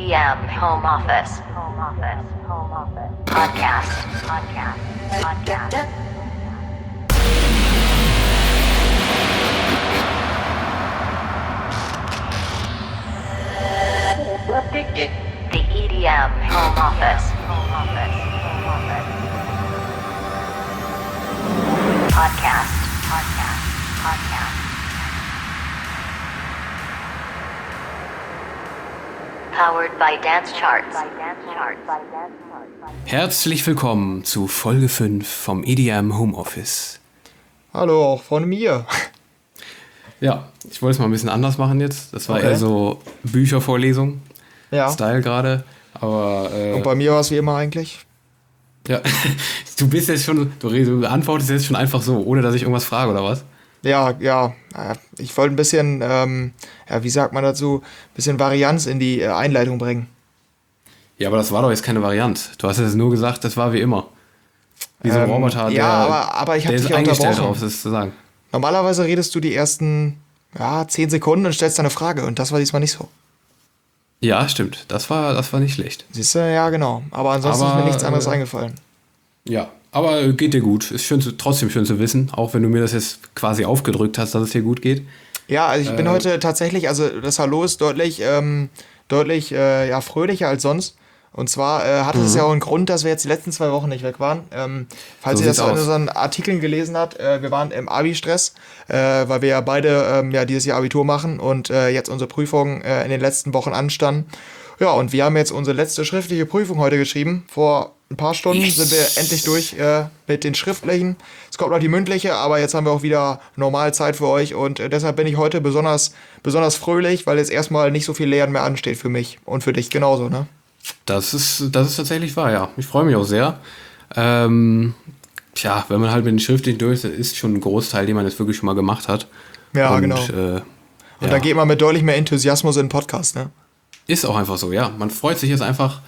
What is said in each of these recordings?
EDM Home Office. Podcast. The EDM Home Office. Podcast. Powered by Dance Charts. Herzlich willkommen zu Folge 5 vom EDM Home Office. Hallo, auch von mir. Ja, ich wollte es mal ein bisschen anders machen jetzt. Das war Okay. eher so Büchervorlesung, Ja. Style gerade. Aber Und bei mir war es wie immer eigentlich. ja, du bist jetzt schon, du antwortest jetzt schon einfach so, ohne dass ich irgendwas frage oder was? Ja. Ich wollte ein bisschen, wie sagt man dazu, ein bisschen Varianz in die Einleitung bringen. Ja, aber das war doch jetzt keine Variante. Du hast jetzt nur gesagt, das war wie immer. Wie so ein Roboter, aber ich habe der dich ist eingestellt unterbrochen. drauf, das zu sagen. Normalerweise redest du die ersten 10 Sekunden und stellst eine Frage und das war diesmal nicht so. Ja, stimmt. Das war nicht schlecht. Siehst du, ja genau. Aber ansonsten ist mir nichts anderes eingefallen. Ja, aber geht dir gut. Ist trotzdem schön zu wissen, auch wenn du mir das jetzt quasi aufgedrückt hast, dass es dir gut geht. Ja, also ich bin heute tatsächlich, also das Hallo ist deutlich fröhlicher als sonst. Und zwar hatte es ja auch einen Grund, dass wir jetzt die letzten 2 Wochen nicht weg waren. Falls So ihr das sieht's in aus. unseren Artikeln gelesen habt, wir waren im Abi-Stress, weil wir ja beide dieses Jahr Abitur machen und jetzt unsere Prüfungen in den letzten Wochen anstanden. Ja, und wir haben jetzt unsere letzte schriftliche Prüfung heute geschrieben. Vor ein paar Stunden sind wir endlich durch mit den schriftlichen. Es kommt noch die mündliche, aber jetzt haben wir auch wieder normal Zeit für euch und deshalb bin ich heute besonders fröhlich, weil jetzt erstmal nicht so viel Lernen mehr ansteht für mich und für dich genauso, ne? Das ist tatsächlich wahr, ja. Ich freue mich auch sehr. Wenn man halt mit den Schriftlichen durch ist, ist schon ein Großteil, den man jetzt wirklich schon mal gemacht hat. Ja, und, genau. Und da geht man mit deutlich mehr Enthusiasmus in den Podcast, ne? Ist auch einfach so, ja. Man freut sich jetzt einfach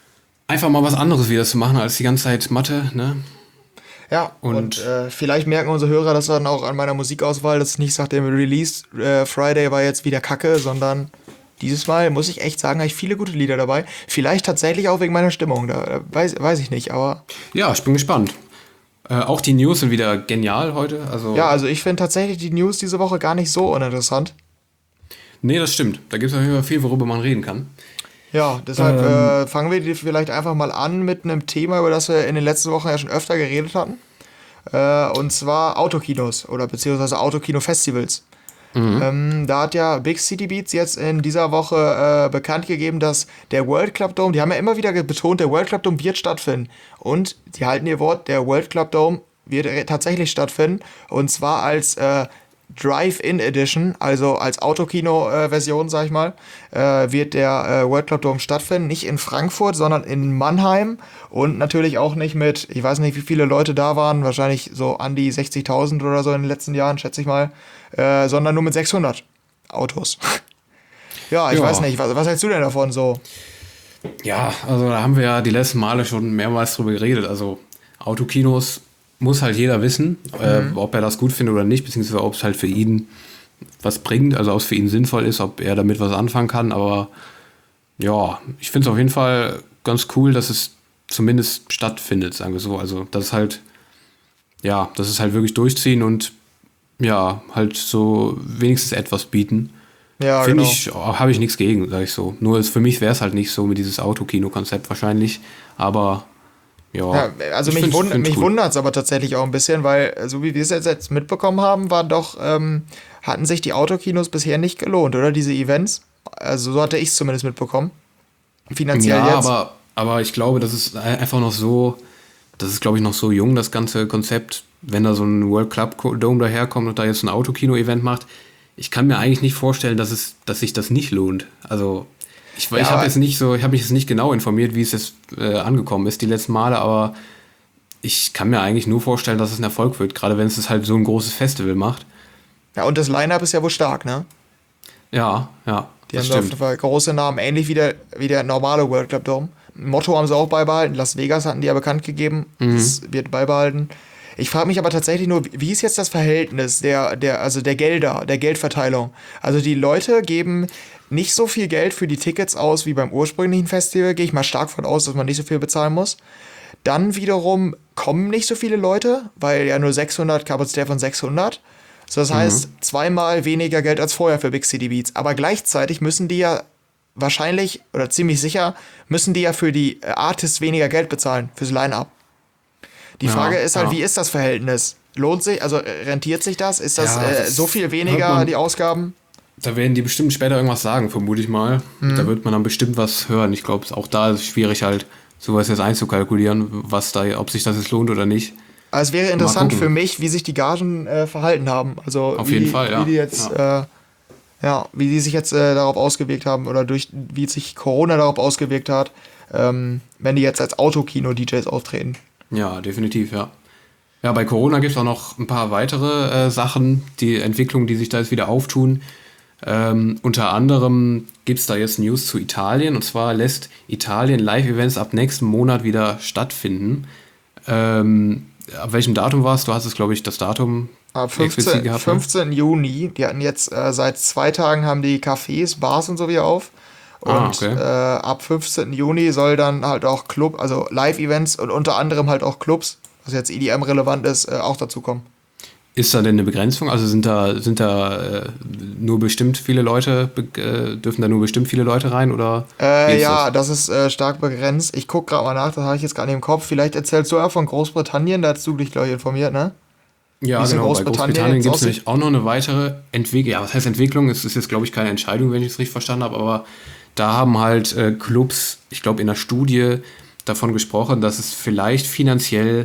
mal was anderes wieder zu machen als die ganze Zeit Mathe, ne? Ja, und vielleicht merken unsere Hörer das dann auch an meiner Musikauswahl, dass ich nicht sage, der Release Friday war jetzt wieder Kacke, sondern dieses Mal, muss ich echt sagen, habe ich viele gute Lieder dabei. Vielleicht tatsächlich auch wegen meiner Stimmung, da weiß ich nicht, aber... Ja, ich bin gespannt. Auch die News sind wieder genial heute. Also ich finde tatsächlich die News diese Woche gar nicht so uninteressant. Nee, das stimmt. Da gibt es auf jeden Fall viel, worüber man reden kann. Ja, deshalb fangen wir vielleicht einfach mal an mit einem Thema, über das wir in den letzten Wochen ja schon öfter geredet hatten. Und zwar Autokinos oder beziehungsweise Autokino-Festivals. Da hat ja Big City Beats jetzt in dieser Woche bekannt gegeben, dass der World Club Dome, die haben ja immer wieder betont, der World Club Dome wird stattfinden. Und die halten ihr Wort, der World Club Dome wird tatsächlich stattfinden. Und zwar als Drive-In Edition, also als Autokino-Version, sag ich mal, wird der World Club Dome stattfinden. Nicht in Frankfurt, sondern in Mannheim. Und natürlich auch nicht mit, ich weiß nicht, wie viele Leute da waren, wahrscheinlich so an die 60.000 oder so in den letzten Jahren, schätze ich mal, sondern nur mit 600 Autos. Ja, ich weiß nicht, was hältst du denn davon so? Ja, also da haben wir ja die letzten Male schon mehrmals drüber geredet. Also Autokinos muss halt jeder wissen, ob er das gut findet oder nicht, beziehungsweise ob es halt für ihn was bringt, also ob es für ihn sinnvoll ist, ob er damit was anfangen kann. Aber ja, ich finde es auf jeden Fall ganz cool, dass es zumindest stattfindet, sagen wir so. Also das ist halt wirklich durchziehen und ja, halt so wenigstens etwas bieten. Ja, Finde genau. ich, habe ich nichts gegen, sag ich so. Nur für mich wäre es halt nicht so mit dieses Autokino-Konzept wahrscheinlich, aber ja. Also ich mich find's cool. wundert es aber tatsächlich auch ein bisschen, weil so wie wir es jetzt mitbekommen haben, hatten sich die Autokinos bisher nicht gelohnt, oder? Diese Events. Also so hatte ich es zumindest mitbekommen. Finanziell Ja, jetzt. aber ich glaube, das ist einfach noch so, das ist glaube ich noch so jung, das ganze Konzept, wenn da so ein World Club Dome daherkommt und da jetzt ein Autokino-Event macht. Ich kann mir eigentlich nicht vorstellen, dass sich das nicht lohnt. Also ich habe mich jetzt nicht genau informiert, wie es jetzt angekommen ist die letzten Male, aber ich kann mir eigentlich nur vorstellen, dass es ein Erfolg wird, gerade wenn es halt so ein großes Festival macht. Ja, und das Line-Up ist ja wohl stark, ne? Ja, Die das haben da auf stimmt. jeden Fall große Namen, ähnlich wie der normale World Club Dome. Motto haben sie auch beibehalten. Las Vegas hatten die ja bekannt gegeben. Das wird beibehalten. Ich frage mich aber tatsächlich nur, wie ist jetzt das Verhältnis also der Gelder, der Geldverteilung? Also die Leute geben nicht so viel Geld für die Tickets aus wie beim ursprünglichen Festival, gehe ich mal stark von aus, dass man nicht so viel bezahlen muss. Dann wiederum kommen nicht so viele Leute, weil ja nur 600, Kapazität von 600. So, das heißt, zweimal weniger Geld als vorher für Big City Beats. Aber gleichzeitig müssen die ja wahrscheinlich oder ziemlich sicher, müssen die ja für die Artists weniger Geld bezahlen, fürs Line-Up. Die Frage ist halt, wie ist das Verhältnis? Lohnt sich, also rentiert sich das? Ist das, das so viel weniger die Ausgaben? Da werden die bestimmt später irgendwas sagen, vermute ich mal. Da wird man dann bestimmt was hören. Ich glaube, auch da ist es schwierig halt, sowas jetzt einzukalkulieren, was da, ob sich das jetzt lohnt oder nicht. Also es wäre interessant für mich, wie sich die Gagen verhalten haben. Also auf jeden Fall, ja. Wie die jetzt, wie die sich jetzt darauf ausgewirkt haben oder wie sich Corona darauf ausgewirkt hat, wenn die jetzt als Autokino-DJs auftreten. Ja, definitiv, ja. Ja, bei Corona gibt es auch noch ein paar weitere Sachen, die Entwicklungen, die sich da jetzt wieder auftun. Unter anderem gibt es da jetzt News zu Italien, und zwar lässt Italien Live-Events ab nächsten Monat wieder stattfinden. Ab welchem Datum war es? Du hast es, glaube ich, das Datum Ab 15, gehabt, 15. Juni. Die hatten jetzt seit 2 Tagen haben die Cafés, Bars und so wieder auf. Und ab 15. Juni soll dann halt auch also Live-Events und unter anderem halt auch Clubs, was jetzt EDM relevant ist, auch dazu kommen. Ist da denn eine Begrenzung? Also sind da nur bestimmt viele Leute, dürfen da nur bestimmt viele Leute rein? Oder das ist stark begrenzt. Ich gucke gerade mal nach, das habe ich jetzt gerade im Kopf. Vielleicht erzählst du ja von Großbritannien, da hast du dich, glaube ich, informiert, ne? Ja, genau. Bei Großbritannien gibt es nämlich auch noch eine weitere Entwicklung. Ja, was heißt Entwicklung? Es ist jetzt, glaube ich, keine Entscheidung, wenn ich es richtig verstanden habe, aber da haben halt Clubs, ich glaube, in der Studie davon gesprochen, dass es vielleicht finanziell,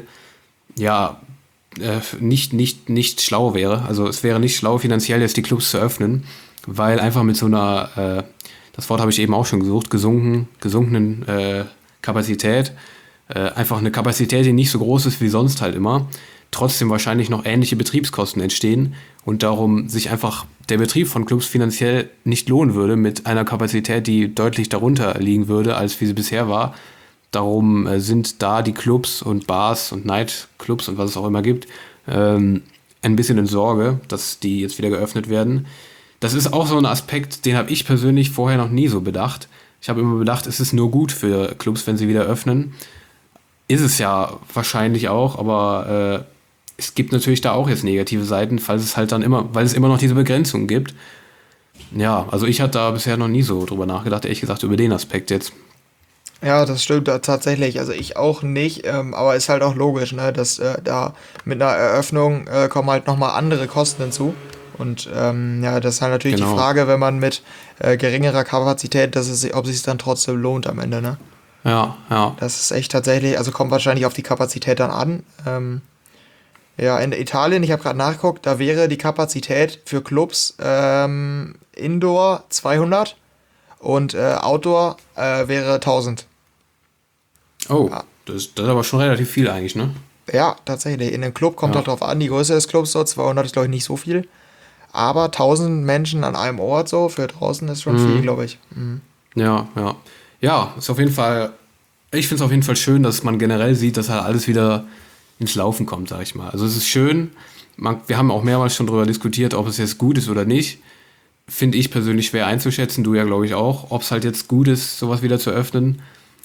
nicht schlau wäre. Also es wäre nicht schlau, finanziell jetzt die Clubs zu öffnen, weil einfach mit so einer, das Wort habe ich eben auch schon gesucht, gesunkenen Kapazität, einfach eine Kapazität, die nicht so groß ist wie sonst halt immer, trotzdem wahrscheinlich noch ähnliche Betriebskosten entstehen und darum sich einfach der Betrieb von Clubs finanziell nicht lohnen würde mit einer Kapazität, die deutlich darunter liegen würde, als wie sie bisher war. Darum sind da die Clubs und Bars und Nightclubs und was es auch immer gibt, ein bisschen in Sorge, dass die jetzt wieder geöffnet werden. Das ist auch so ein Aspekt, den habe ich persönlich vorher noch nie so bedacht. Ich habe immer bedacht, es ist nur gut für Clubs, wenn sie wieder öffnen. Ist es ja wahrscheinlich auch, aber es gibt natürlich da auch jetzt negative Seiten, weil es immer noch diese Begrenzungen gibt. Ja, also ich hatte da bisher noch nie so drüber nachgedacht, ehrlich gesagt, über den Aspekt jetzt. Ja, das stimmt tatsächlich. Also ich auch nicht, aber ist halt auch logisch, ne, dass da mit einer Eröffnung kommen halt nochmal andere Kosten hinzu. Und das ist halt natürlich die Frage, wenn man mit geringerer Kapazität, ob es sich dann trotzdem lohnt am Ende, ne? Ja. Das ist echt tatsächlich, also kommt wahrscheinlich auf die Kapazität dann an. In Italien, ich habe gerade nachgeguckt, da wäre die Kapazität für Clubs Indoor 200 und Outdoor wäre 1000. Oh, ja. Das ist aber schon relativ viel eigentlich, ne? Ja, tatsächlich. In einem Club kommt halt drauf an, die Größe des Clubs so, 200 ist glaube ich nicht so viel. Aber 1000 Menschen an einem Ort so, für draußen ist schon viel, glaube ich. Mhm. Ja. Ja, ist auf jeden Fall, ich finde es auf jeden Fall schön, dass man generell sieht, dass halt alles wieder ins Laufen kommt, sag ich mal. Also es ist schön, wir haben auch mehrmals schon darüber diskutiert, ob es jetzt gut ist oder nicht. Finde ich persönlich schwer einzuschätzen, du ja glaube ich auch, ob es halt jetzt gut ist, sowas wieder zu öffnen.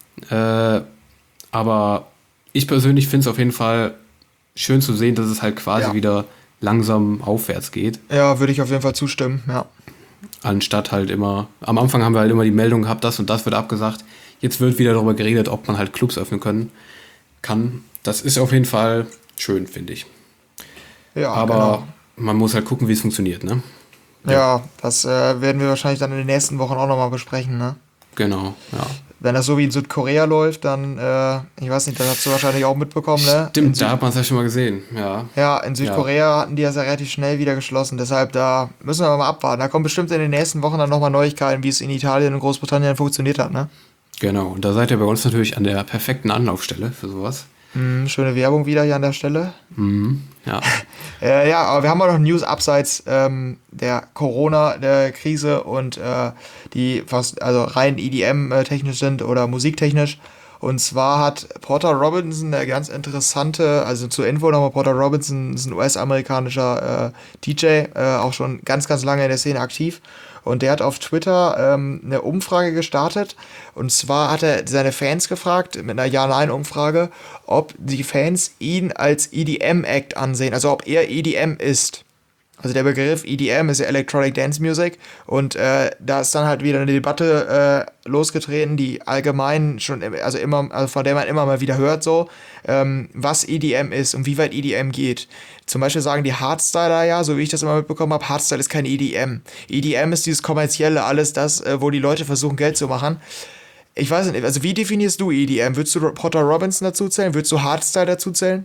Aber ich persönlich finde es auf jeden Fall schön zu sehen, dass es halt quasi wieder langsam aufwärts geht. Ja, würde ich auf jeden Fall zustimmen, ja. Anstatt halt immer, am Anfang haben wir halt immer die Meldung gehabt, das und das wird abgesagt. Jetzt wird wieder darüber geredet, ob man halt Clubs öffnen kann. Das ist auf jeden Fall schön, finde ich. Ja, aber man muss halt gucken, wie es funktioniert, ne? Ja, das werden wir wahrscheinlich dann in den nächsten Wochen auch nochmal besprechen, ne? Genau, ja. Wenn das so wie in Südkorea läuft, dann, ich weiß nicht, das hast du wahrscheinlich auch mitbekommen, ne? Stimmt, da hat man es ja schon mal gesehen, ja. Ja, in Südkorea hatten die das ja relativ schnell wieder geschlossen, deshalb da müssen wir mal abwarten. Da kommen bestimmt in den nächsten Wochen dann nochmal Neuigkeiten, wie es in Italien und Großbritannien funktioniert hat, ne? Genau, und da seid ihr bei uns natürlich an der perfekten Anlaufstelle für sowas. Schöne Werbung wieder hier an der Stelle. Ja. Aber wir haben auch noch News abseits der Corona-Krise und die fast also rein EDM-technisch sind oder musiktechnisch. Und zwar hat Porter Robinson, der ganz interessante, also zur Info nochmal, Porter Robinson ist ein US-amerikanischer DJ, auch schon ganz, ganz lange in der Szene aktiv. Und der hat auf Twitter eine Umfrage gestartet. Und zwar hat er seine Fans gefragt, mit einer Ja-Nein-Umfrage, ob die Fans ihn als EDM-Act ansehen, also ob er EDM ist. Also der Begriff EDM ist ja Electronic Dance Music und da ist dann halt wieder eine Debatte losgetreten, die allgemein schon, also von der man immer mal wieder hört so, was EDM ist und wie weit EDM geht. Zum Beispiel sagen die Hardstyler ja, so wie ich das immer mitbekommen habe, Hardstyle ist kein EDM. EDM ist dieses kommerzielle, alles das, wo die Leute versuchen Geld zu machen. Ich weiß nicht, also wie definierst du EDM? Würdest du Porter Robinson dazu zählen? Würdest du Hardstyle dazu zählen?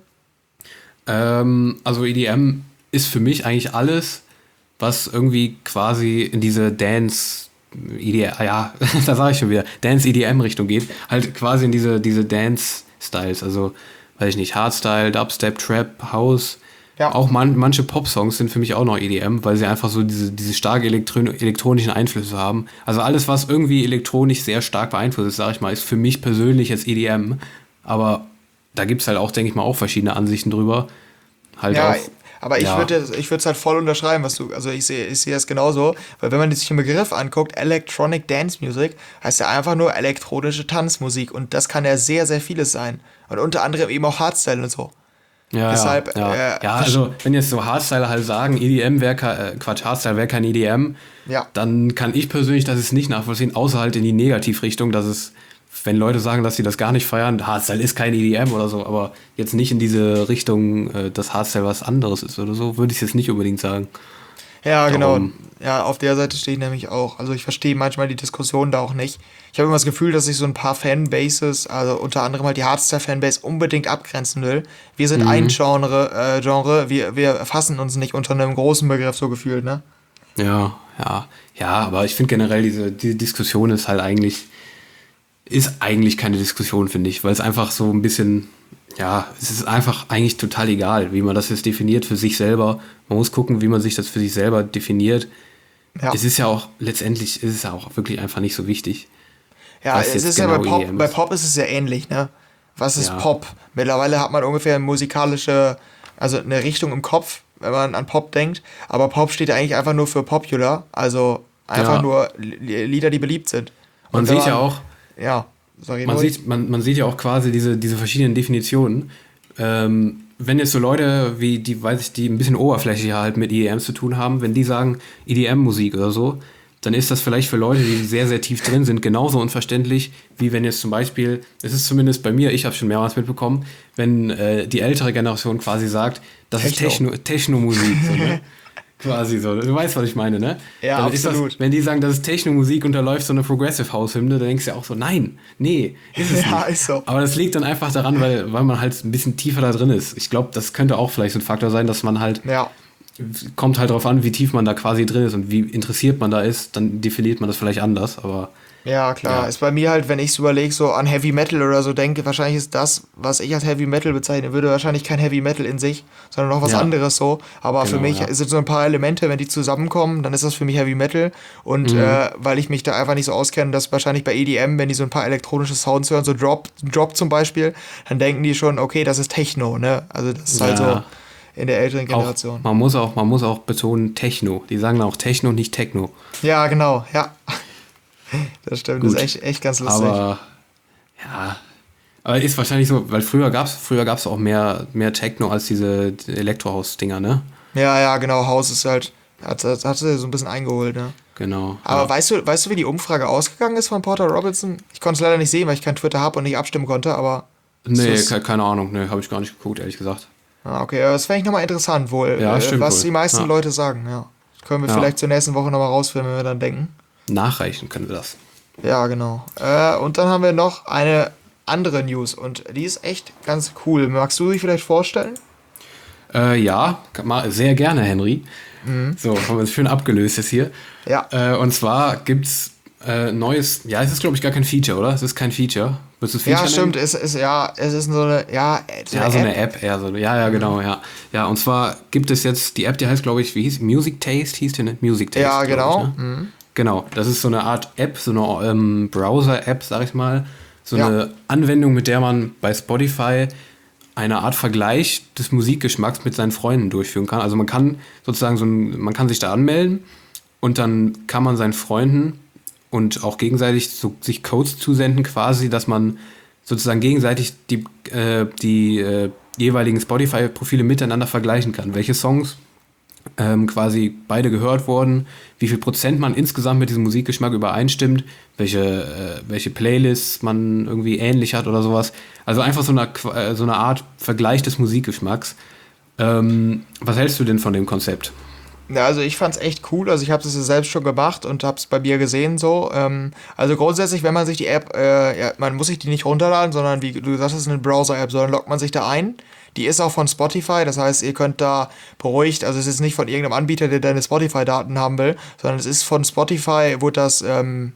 Also EDM ist für mich eigentlich alles, was irgendwie quasi in diese Dance, ja, da sage ich schon wieder, Dance-EDM-Richtung geht, halt quasi in diese Dance-Styles, also, weiß ich nicht, Hardstyle, Dubstep, Trap, House, ja. Auch manche Pop-Songs sind für mich auch noch EDM, weil sie einfach so diese starke elektronischen Einflüsse haben. Also alles, was irgendwie elektronisch sehr stark beeinflusst ist, sage ich mal, ist für mich persönlich jetzt EDM, aber da gibt es halt auch, denke ich mal, auch verschiedene Ansichten drüber. Halt ja, auch. Aber ich würde es halt voll unterschreiben, also ich sehe das genauso, weil wenn man sich den Begriff anguckt, Electronic Dance Music, heißt ja einfach nur elektronische Tanzmusik und das kann ja sehr, sehr vieles sein. Und unter anderem eben auch Hardstyle und so. Ja, deshalb, also wenn jetzt so Hardstyler halt sagen, EDM wäre Hardstyle wäre kein EDM, dann kann ich persönlich das jetzt nicht nachvollziehen, außer halt in die Negativrichtung, dass es, wenn Leute sagen, dass sie das gar nicht feiern, Hardstyle ist kein EDM oder so, aber jetzt nicht in diese Richtung, dass Hardstyle was anderes ist oder so, würde ich jetzt nicht unbedingt sagen. Ja, genau. Ja, auf der Seite stehe ich nämlich auch. Also ich verstehe manchmal die Diskussion da auch nicht. Ich habe immer das Gefühl, dass sich so ein paar Fanbases, also unter anderem halt die Hardstyle-Fanbase, unbedingt abgrenzen will. Wir sind ein Genre, wir fassen uns nicht unter einem großen Begriff so gefühlt, ne? Ja, aber ich finde generell, diese Diskussion ist eigentlich keine Diskussion, finde ich, weil es einfach so ein bisschen, es ist einfach eigentlich total egal, wie man das jetzt definiert für sich selber. Man muss gucken, wie man sich das für sich selber definiert. Ja. Es ist ja auch wirklich einfach nicht so wichtig. Ja, es ist genau ja bei Pop ist es ja ähnlich, ne? Was ist Pop? Mittlerweile hat man ungefähr eine Richtung im Kopf, wenn man an Pop denkt, aber Pop steht ja eigentlich einfach nur für popular, also einfach nur Lieder, die beliebt sind. Man sieht ja auch, man sieht ja auch quasi diese verschiedenen Definitionen. Wenn jetzt so Leute wie die ein bisschen oberflächlicher halt mit EDM zu tun haben, wenn die sagen EDM-Musik oder so, dann ist das vielleicht für Leute, die sehr, sehr tief drin sind, genauso unverständlich, wie wenn jetzt zum Beispiel, es ist zumindest bei mir, ich habe schon mehrmals mitbekommen, wenn die ältere Generation quasi sagt, das ist Techno-Musik. So, ne? Quasi so. Du weißt, was ich meine, ne? Ja, dann absolut. Ist das, wenn die sagen, das ist Techno-Musik und da läuft so eine Progressive House-Hymne, dann denkst du ja auch so, nein, nee, ist es nicht. Ist so. Aber das liegt dann einfach daran, weil man halt ein bisschen tiefer da drin ist. Ich glaube, das könnte auch vielleicht so ein Faktor sein, dass man halt, kommt halt darauf an, wie tief man da quasi drin ist und wie interessiert man da ist, dann definiert man das vielleicht anders, aber... Ja, klar. Ist bei mir halt, wenn ich es überlege, so an Heavy Metal oder so denke, wahrscheinlich ist das, was ich als Heavy Metal bezeichnen würde, wahrscheinlich kein Heavy Metal in sich, sondern noch was anderes so. Aber für mich sind so ein paar Elemente, wenn die zusammenkommen, dann ist das für mich Heavy Metal. Und weil ich mich da einfach nicht so auskenne, dass wahrscheinlich bei EDM, wenn die so ein paar elektronische Sounds hören, so Drop zum Beispiel, dann denken die schon, okay, das ist Techno, ne? Also das ist halt so in der älteren Generation. Man muss auch betonen Techno. Die sagen auch Techno, nicht Techno. Ja, genau, ja. Das stimmt, gut. Das ist echt ganz lustig. Aber ist wahrscheinlich so, weil früher gab's auch mehr Techno als diese Elektrohaus-Dinger, ne? Ja, genau, Haus ist halt, hat sie so ein bisschen eingeholt, ne? Genau. Aber weißt du, wie die Umfrage ausgegangen ist von Porter Robinson? Ich konnte es leider nicht sehen, weil ich kein Twitter habe und nicht abstimmen konnte, aber... Nee, keine Ahnung, habe ich gar nicht geguckt, ehrlich gesagt. Okay, das fände ich nochmal interessant wohl, was die meisten Leute sagen, ja. Können wir vielleicht zur nächsten Woche nochmal rausfinden, wenn wir dann denken. Nachreichen können wir das. Ja, genau. Und dann haben wir noch eine andere News und die ist echt ganz cool. Magst du dich vielleicht vorstellen? Ja, sehr gerne, Henry. So, haben wir es schön abgelöst jetzt hier. Ja. Und zwar gibt's neues, es ist glaube ich gar kein Feature, oder? Es ist kein Feature. Willst du Feature nennen? Stimmt, es ist so eine, so eine App eher so. Ja, genau, ja. Ja, und zwar gibt es jetzt, die App, die heißt glaube ich, wie hieß Music Taste, hieß die, ne? Music Taste. Ja, genau. Ich, ne? Genau, das ist so eine Art App, so eine Browser-App, sag ich mal, so eine Anwendung, mit der man bei Spotify eine Art Vergleich des Musikgeschmacks mit seinen Freunden durchführen kann. Also man kann sozusagen man kann sich da anmelden und dann kann man seinen Freunden und auch gegenseitig sich Codes zusenden quasi, dass man sozusagen gegenseitig die jeweiligen Spotify-Profile miteinander vergleichen kann. Welche Songs quasi beide gehört wurden, wie viel Prozent man insgesamt mit diesem Musikgeschmack übereinstimmt, welche Playlists man irgendwie ähnlich hat oder sowas. Also einfach so eine Art Vergleich des Musikgeschmacks. Was hältst du denn von dem Konzept? Ja, also ich fand's echt cool, also ich habe es selbst schon gemacht und habe es bei mir gesehen so. Also grundsätzlich, wenn man sich die App, man muss sich die nicht runterladen, sondern wie du sagst, es ist eine Browser-App, sondern loggt man sich da ein. Die ist auch von Spotify, das heißt, ihr könnt da beruhigt, also es ist nicht von irgendeinem Anbieter, der deine Spotify-Daten haben will, sondern es ist von Spotify, wurde das,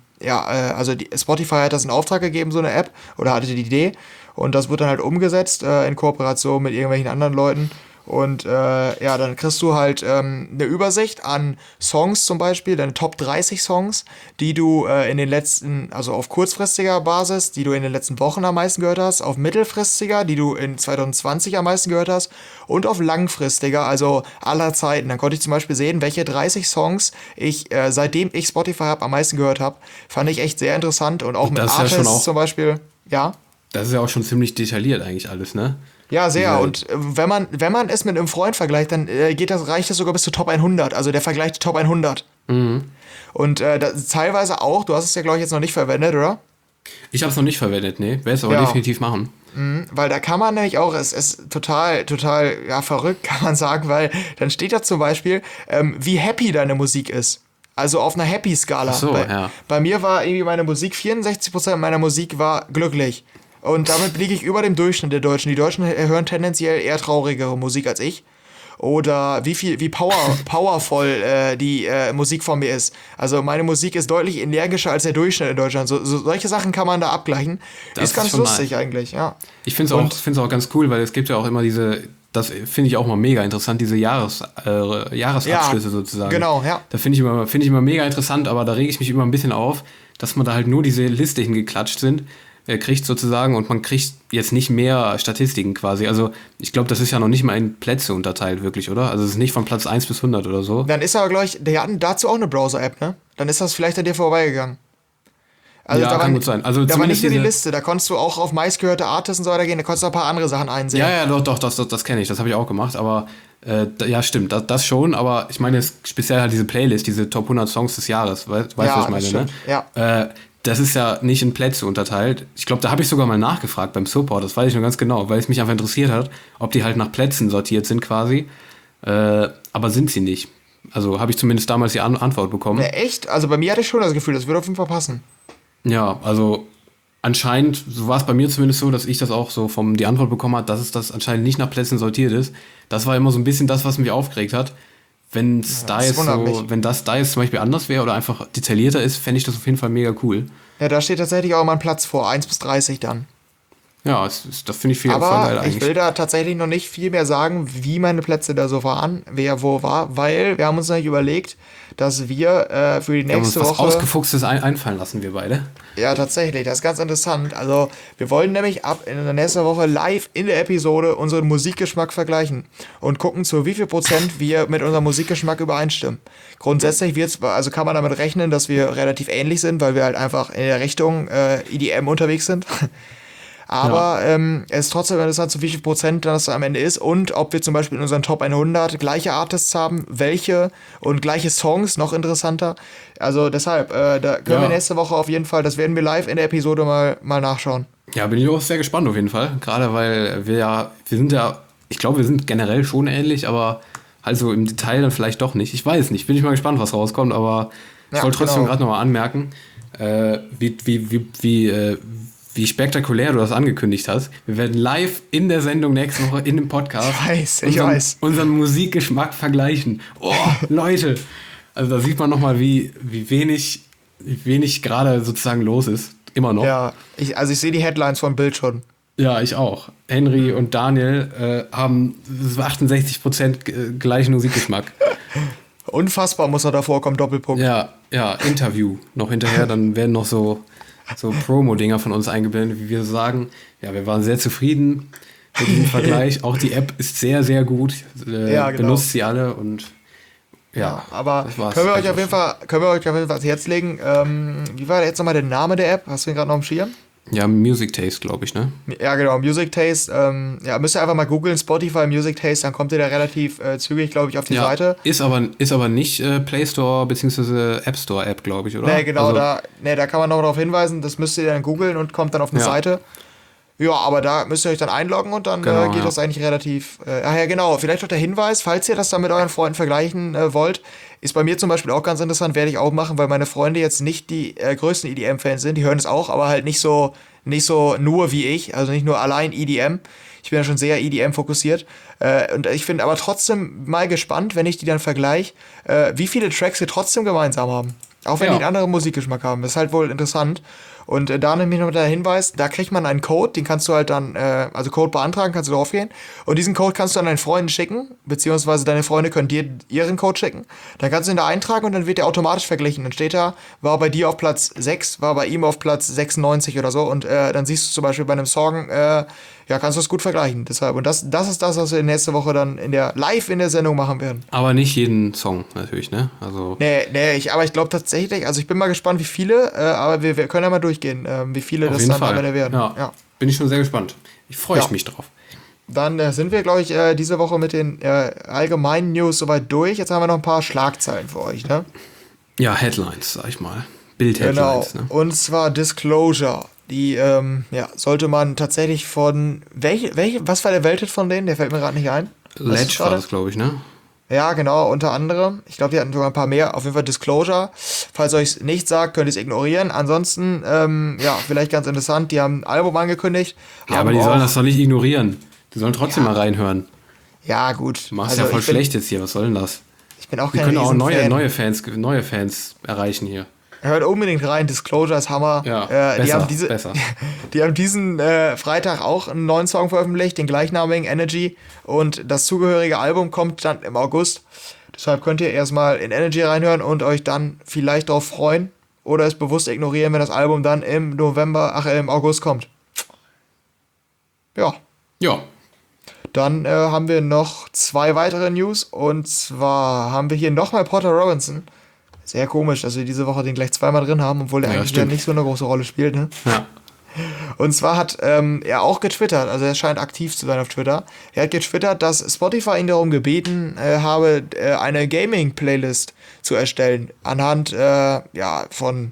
Spotify hat das in Auftrag gegeben, so eine App, oder hatte die Idee, und das wird dann halt umgesetzt in Kooperation mit irgendwelchen anderen Leuten. Und dann kriegst du halt eine Übersicht an Songs zum Beispiel, deine Top 30 Songs, die du also auf kurzfristiger Basis, die du in den letzten Wochen am meisten gehört hast, auf mittelfristiger, die du in 2020 am meisten gehört hast, und auf langfristiger, also aller Zeiten. Dann konnte ich zum Beispiel sehen, welche 30 Songs ich, seitdem ich Spotify habe, am meisten gehört habe. Fand ich echt sehr interessant, und auch mit Artists zum Beispiel, ja. Das ist ja auch schon ziemlich detailliert eigentlich alles, ne? Ja, sehr. Und wenn man es mit einem Freund vergleicht, dann reicht das sogar bis zu Top 100. Also der vergleicht die Top 100. Mhm. Und teilweise auch, du hast es ja, glaube ich, jetzt noch nicht verwendet, oder? Ich habe es noch nicht verwendet, ne? Werde es aber definitiv machen. Mhm, weil da kann man nämlich auch, es ist total verrückt, kann man sagen, weil dann steht da zum Beispiel, wie happy deine Musik ist. Also auf einer Happy-Skala. Ach so, ja. Bei mir war irgendwie meine Musik, 64% meiner Musik war glücklich. Und damit liege ich über dem Durchschnitt der Deutschen. Die Deutschen hören tendenziell eher traurigere Musik als ich. Oder wie powervoll die Musik von mir ist. Also meine Musik ist deutlich energischer als der Durchschnitt in Deutschland. Solche Sachen kann man da abgleichen. Das ist ganz lustig eigentlich, ja. Ich finde es auch ganz cool, weil es gibt ja auch immer das finde ich auch mal mega interessant, diese Jahresabschlüsse sozusagen. Genau, ja. Da finde ich immer mega interessant, aber da rege ich mich immer ein bisschen auf, dass man da halt nur diese Liste hingeklatscht kriegt sozusagen, und man kriegt jetzt nicht mehr Statistiken quasi. Also ich glaube, das ist ja noch nicht mal in Plätze unterteilt wirklich, oder? Also es ist nicht von Platz 1 bis 100 oder so. Dann ist aber, glaube ich, die hatten dazu auch eine Browser-App, ne? Dann ist das vielleicht an dir vorbeigegangen. Also ja, kann gut sein. Also da war nicht nur die Liste, da konntest du auch auf meistgehörte Artists und so weiter gehen, da konntest du ein paar andere Sachen einsehen. Ja, doch, das kenne ich, das habe ich auch gemacht, aber ja, stimmt, das schon, aber ich meine jetzt speziell halt diese Playlist, diese Top 100 Songs des Jahres, weißt du, was ich meine, stimmt. Ne? Ja. Das ist ja nicht in Plätze unterteilt. Ich glaube, da habe ich sogar mal nachgefragt beim Support, das weiß ich nur ganz genau, weil es mich einfach interessiert hat, ob die halt nach Plätzen sortiert sind quasi, aber sind sie nicht. Also habe ich zumindest damals die Antwort bekommen. Ja, echt? Also bei mir hatte ich schon das Gefühl, das würde auf jeden Fall passen. Ja, also anscheinend, so war es bei mir zumindest so, dass ich das auch so die Antwort bekommen habe, dass es das anscheinend nicht nach Plätzen sortiert ist. Das war immer so ein bisschen das, was mich aufgeregt hat. Wenn das da jetzt zum Beispiel anders wäre oder einfach detaillierter ist, fände ich das auf jeden Fall mega cool. Ja, da steht tatsächlich auch mal ein Platz vor, 1 bis 30 dann. Ja, das finde ich viel voll geil eigentlich. Ich will da tatsächlich noch nicht viel mehr sagen, wie meine Plätze da so waren, wer wo war, weil wir haben uns nämlich überlegt, dass wir für die nächste Woche... was Ausgefuchstes einfallen lassen, wir beide. Ja, tatsächlich, das ist ganz interessant. Also, wir wollen nämlich in der nächsten Woche live in der Episode unseren Musikgeschmack vergleichen und gucken, zu wie viel Prozent wir mit unserem Musikgeschmack übereinstimmen. Grundsätzlich kann man damit rechnen, dass wir relativ ähnlich sind, weil wir halt einfach in der Richtung EDM unterwegs sind. Aber es ist trotzdem interessant, zu wie viel Prozent das am Ende ist und ob wir zum Beispiel in unseren Top 100 gleiche Artists haben, welche und gleiche Songs, noch interessanter. Also deshalb, da können wir nächste Woche auf jeden Fall, das werden wir live in der Episode mal nachschauen. Ja, bin ich auch sehr gespannt auf jeden Fall. Gerade weil ich glaube, wir sind generell schon ähnlich, aber halt so im Detail dann vielleicht doch nicht. Ich weiß nicht, bin ich mal gespannt, was rauskommt, aber ich wollte trotzdem gerade nochmal anmerken, wie spektakulär du das angekündigt hast. Wir werden live in der Sendung nächste Woche in dem Podcast ich weiß. unseren Musikgeschmack vergleichen. Oh, Leute! Also da sieht man nochmal, wie wenig gerade sozusagen los ist. Immer noch. Ja, ich sehe die Headlines vom Bild schon. Ja, ich auch. Henry und Daniel haben 68% gleichen Musikgeschmack. Unfassbar muss er davor kommen, Doppelpunkt. Ja, Interview noch hinterher, dann werden noch so so Promo-Dinger von uns eingeblendet, wie wir sagen, ja, wir waren sehr zufrieden mit diesem Vergleich. Auch die App ist sehr, sehr gut. Ja, genau. Benutzt sie alle und ja, aber das war's. können wir euch Also auf jeden Fall ans Herz legen. Wie war jetzt nochmal der Name der App? Hast du ihn gerade noch im Schirm? Ja, Music Taste, glaube ich, ne? Ja, genau, Music Taste. Ja, müsst ihr einfach mal googeln, Spotify Music Taste, dann kommt ihr da relativ zügig, glaube ich, auf die Ja, Seite. ist aber nicht Play Store bzw. App Store App, glaube ich, oder? Nee, genau, Also, da kann man noch darauf hinweisen, das müsst ihr dann googeln und kommt dann auf eine Ja. Seite. Ja, aber da müsst ihr euch dann einloggen und dann Genau, geht ja. das eigentlich relativ. Ach ja, genau. Vielleicht noch der Hinweis, falls ihr das dann mit euren Freunden vergleichen wollt, ist bei mir zum Beispiel auch ganz interessant, werde ich auch machen, weil meine Freunde jetzt nicht die größten EDM-Fans sind. Die hören es auch, aber halt nicht so nur wie ich, also nicht nur allein EDM. Ich bin ja schon sehr EDM-fokussiert. Und ich finde aber trotzdem mal gespannt, wenn ich die dann vergleiche, wie viele Tracks wir trotzdem gemeinsam haben. Auch wenn Ja. die einen anderen Musikgeschmack haben. Das ist halt wohl interessant. Und da nämlich noch der Hinweis, da kriegt man einen Code, den kannst du halt dann, also Code beantragen, kannst du draufgehen. Und diesen Code kannst du an deinen Freunden schicken, beziehungsweise deine Freunde können dir ihren Code schicken. Dann kannst du ihn da eintragen und dann wird der automatisch verglichen. Dann steht da, war bei dir auf Platz 6, war bei ihm auf Platz 96 oder so. Und dann siehst du zum Beispiel bei einem Song, ja, kannst du es gut vergleichen. Deshalb, und das ist das, was wir nächste Woche dann live in der Sendung machen werden. aber nicht jeden Song natürlich, ne? Also Aber ich glaube tatsächlich, also ich bin mal gespannt, wie viele, aber wir können ja mal durchgehen, wie viele auf das jeden dann am Ende Fall. werden. Ja. Bin ich schon sehr gespannt. Ich freue Ja. mich drauf. Dann sind wir, glaube ich, diese Woche mit den allgemeinen News soweit durch. Jetzt haben wir noch ein paar Schlagzeilen für euch, ne? Ja, Headlines, sag ich mal. Genau. Bild-Headlines, ne? Und zwar Disclosure. Die sollte man tatsächlich von. Was war der Welthit von denen? Der fällt mir gerade nicht ein. Weißt du's Ledge war gerade? das, glaube ich, ne? Ja, genau, unter anderem. Ich glaube, die hatten sogar ein paar mehr. Auf jeden Fall Disclosure. Falls euch es nicht sagt, könnt ihr es ignorieren. Ansonsten, vielleicht ganz interessant. Die haben ein Album angekündigt. Ja, haben aber die auch- sollen das doch nicht ignorieren. Die sollen trotzdem mal reinhören. Ja, gut. Du machst Also, ja voll ich bin- schlecht jetzt hier. Was soll denn das? Ich bin auch Wir kein können auch Riesenfan. neue Fans erreichen hier. Hört unbedingt rein, Disclosure ist Hammer. Ja, die besser, haben besser. Die haben diesen Freitag auch einen neuen Song veröffentlicht, den gleichnamigen Energy. Und das zugehörige Album kommt dann im August. Deshalb könnt ihr erstmal in Energy reinhören und euch dann vielleicht darauf freuen oder es bewusst ignorieren, wenn das Album dann im August kommt. Ja. Ja, Dann haben wir noch 2 weitere News. Und zwar haben wir hier nochmal Porter Robinson. Sehr komisch, dass wir diese Woche den gleich zweimal drin haben, obwohl der Ja, eigentlich ja stimmt. nicht so eine große Rolle spielt. Ne? ja. Und zwar hat er auch getwittert, also er scheint aktiv zu sein auf Twitter. Er hat getwittert, dass Spotify ihn darum gebeten habe, eine Gaming-Playlist zu erstellen, anhand von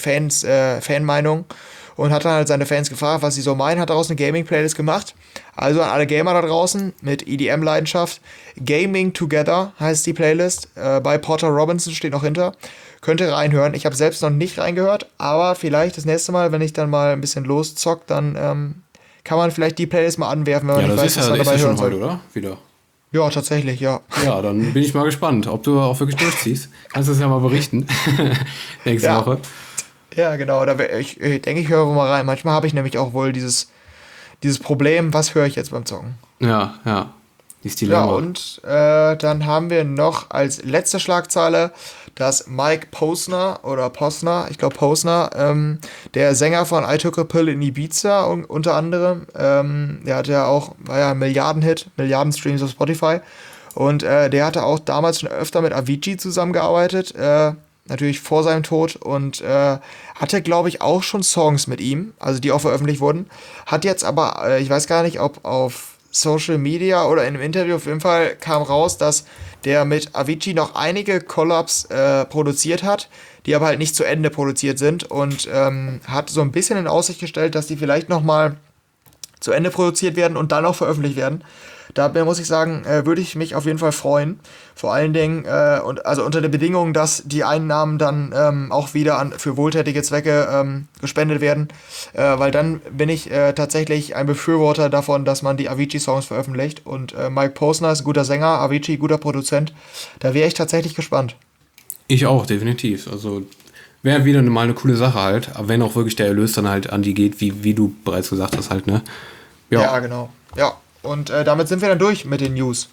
Fanmeinung. Und hat dann halt seine Fans gefragt, was sie so meinen, hat daraus eine Gaming-Playlist gemacht. Also an alle Gamer da draußen mit EDM-Leidenschaft. Gaming Together heißt die Playlist. Bei Porter Robinson steht noch hinter. Könnt ihr reinhören. Ich habe selbst noch nicht reingehört, aber vielleicht das nächste Mal, wenn ich dann mal ein bisschen loszocke, dann kann man vielleicht die Playlist mal anwerfen, wenn man Ja, nicht das weiß, ist was man ja dabei hören schon heute, soll. oder? Wieder. Ja, tatsächlich, ja. Ja, dann bin ich mal gespannt, ob du auch wirklich durchziehst. Kannst du es ja mal berichten. Nächste Ja. Woche. Ja, genau. Ich denke, ich höre wohl mal rein. Manchmal habe ich nämlich auch wohl dieses Problem, was höre ich jetzt beim Zocken? Ja. Dieses Ja, Dilemma. und dann haben wir noch als letzte Schlagzeile, dass Mike Posner, ich glaube Posner, der Sänger von I Took a Pill in Ibiza unter anderem, der hatte ja auch, war ja ein Milliarden-Hit, Milliarden Streams auf Spotify. Und der hatte auch damals schon öfter mit Avicii zusammengearbeitet, natürlich vor seinem Tod und hatte, glaube ich, auch schon Songs mit ihm, also die auch veröffentlicht wurden. Hat jetzt aber, ich weiß gar nicht, ob auf Social Media oder in einem Interview, auf jeden Fall kam raus, dass der mit Avicii noch einige Collabs produziert hat, die aber halt nicht zu Ende produziert sind und hat so ein bisschen in Aussicht gestellt, dass die vielleicht nochmal zu Ende produziert werden und dann auch veröffentlicht werden. Da muss ich sagen, würde ich mich auf jeden Fall freuen. Vor allen Dingen, also unter der Bedingung, dass die Einnahmen dann auch wieder für wohltätige Zwecke gespendet werden. Weil dann bin ich tatsächlich ein Befürworter davon, dass man die Avicii-Songs veröffentlicht. Und Mike Posner ist ein guter Sänger, Avicii guter Produzent. Da wäre ich tatsächlich gespannt. Ich auch, definitiv. Also wäre wieder mal eine coole Sache halt. Aber wenn auch wirklich der Erlös dann halt an die geht, wie du bereits gesagt hast halt, ne? Ja, genau. Ja, und damit sind wir dann durch mit den News.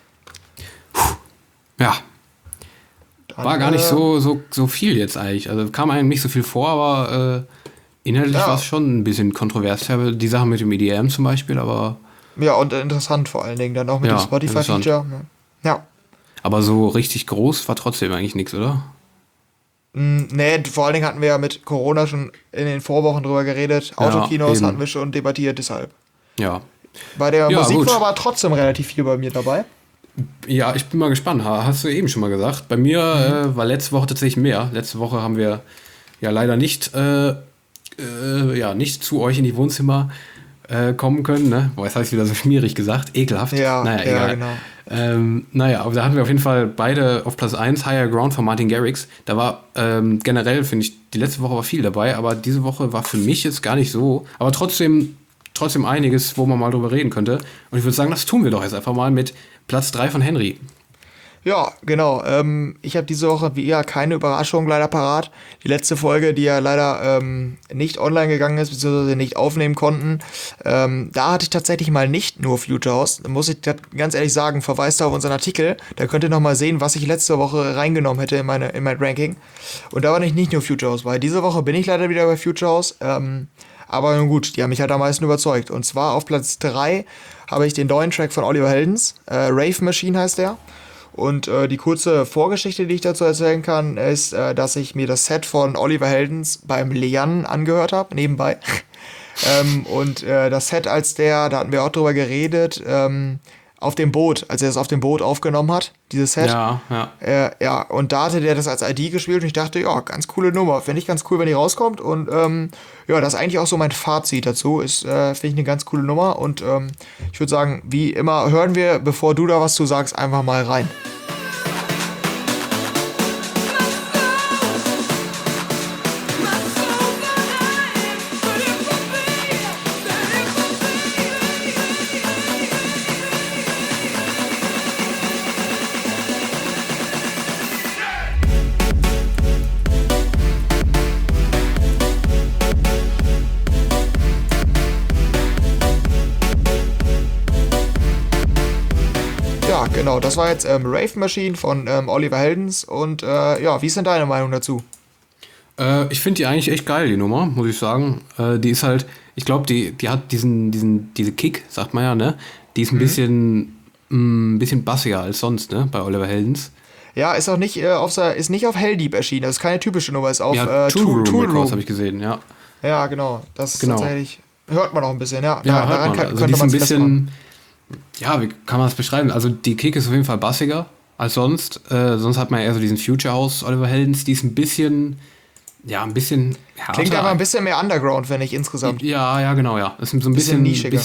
Ja. Dann, War gar nicht so viel jetzt eigentlich. Also kam einem nicht so viel vor, aber Inhaltlich Ja. war es schon ein bisschen kontrovers, die Sache mit dem EDM zum Beispiel, aber Und interessant vor allen Dingen, dann auch mit Ja, dem Spotify-Feature. Ne? Ja. Aber so richtig groß war trotzdem eigentlich nichts, oder? Nee, vor allen Dingen hatten wir ja mit Corona schon in den Vorwochen drüber geredet. Autokinos eben. hatten wir schon debattiert, deshalb. Ja. Bei der Ja, Musik gut. war aber trotzdem relativ viel bei mir dabei. Ja, ich bin mal gespannt. Hast du eben schon mal gesagt. Bei mir war letzte Woche tatsächlich mehr. Letzte Woche haben wir ja leider nicht zu euch in die Wohnzimmer kommen können. Ne? Boah, jetzt habe ich wieder so schmierig gesagt. Ekelhaft. Ja, naja, ja, egal. genau. Aber da hatten wir auf jeden Fall beide auf Platz 1 Higher Ground von Martin Garrix. Da war generell, finde ich, die letzte Woche war viel dabei, aber diese Woche war für mich jetzt gar nicht so. Aber trotzdem einiges, wo man mal drüber reden könnte. Und ich würde sagen, das tun wir doch jetzt einfach mal mit Platz 3 von Henry. Ja, genau. Ich habe diese Woche wie ihr keine Überraschung leider parat. Die letzte Folge, die ja leider nicht online gegangen ist, beziehungsweise nicht aufnehmen konnten, da hatte ich tatsächlich mal nicht nur Future House. Da muss ich ganz ehrlich sagen, verweist da auf unseren Artikel. Da könnt ihr nochmal sehen, was ich letzte Woche reingenommen hätte in mein Ranking. Und da war nicht nur Future House, weil diese Woche bin ich leider wieder bei Future House. Aber nun gut, die haben mich halt am meisten überzeugt. Und zwar auf Platz 3 habe ich den neuen Track von Oliver Heldens. Rave Machine heißt der. Und die kurze Vorgeschichte, die ich dazu erzählen kann, ist, dass ich mir das Set von Oliver Heldens beim Lernen angehört habe, nebenbei. Das Set da hatten wir auch drüber geredet, auf dem Boot, als er es auf dem Boot aufgenommen hat, dieses Set. Ja. Und da hatte der das als ID gespielt und ich dachte, ja, ganz coole Nummer. Fände ich ganz cool, wenn die rauskommt. Und das ist eigentlich auch so mein Fazit dazu. Finde ich eine ganz coole Nummer. Und ich würde sagen, wie immer, hören wir, bevor du da was zu sagst, einfach mal rein. Ja, genau, das war jetzt Rave Machine von Oliver Heldens. Und wie ist denn deine Meinung dazu? Ich finde die eigentlich echt geil, die Nummer, muss ich sagen. Die ist halt, ich glaube, die hat diese Kick, sagt man ja, ne? Die ist ein bisschen bassiger als sonst, ne? Bei Oliver Heldens. Ja, ist auch nicht ist nicht auf Helldeep erschienen. Das ist keine typische Nummer, ist auf Tool Tool Room Room. habe ich gesehen, ja. Ja, genau. Das ist Genau. tatsächlich. Hört man auch ein bisschen, ja. Ja, hört man. Also die könnte ist man ein es bisschen, ja, wie kann man es beschreiben? Also die Kick ist auf jeden Fall bassiger als sonst. Sonst hat man eher so diesen Future House Oliver Heldens, die ist ein bisschen härter. Klingt aber ein bisschen mehr Underground, wenn ich insgesamt. Ja, genau, ja. Das ist so ein Bisschen nischiger.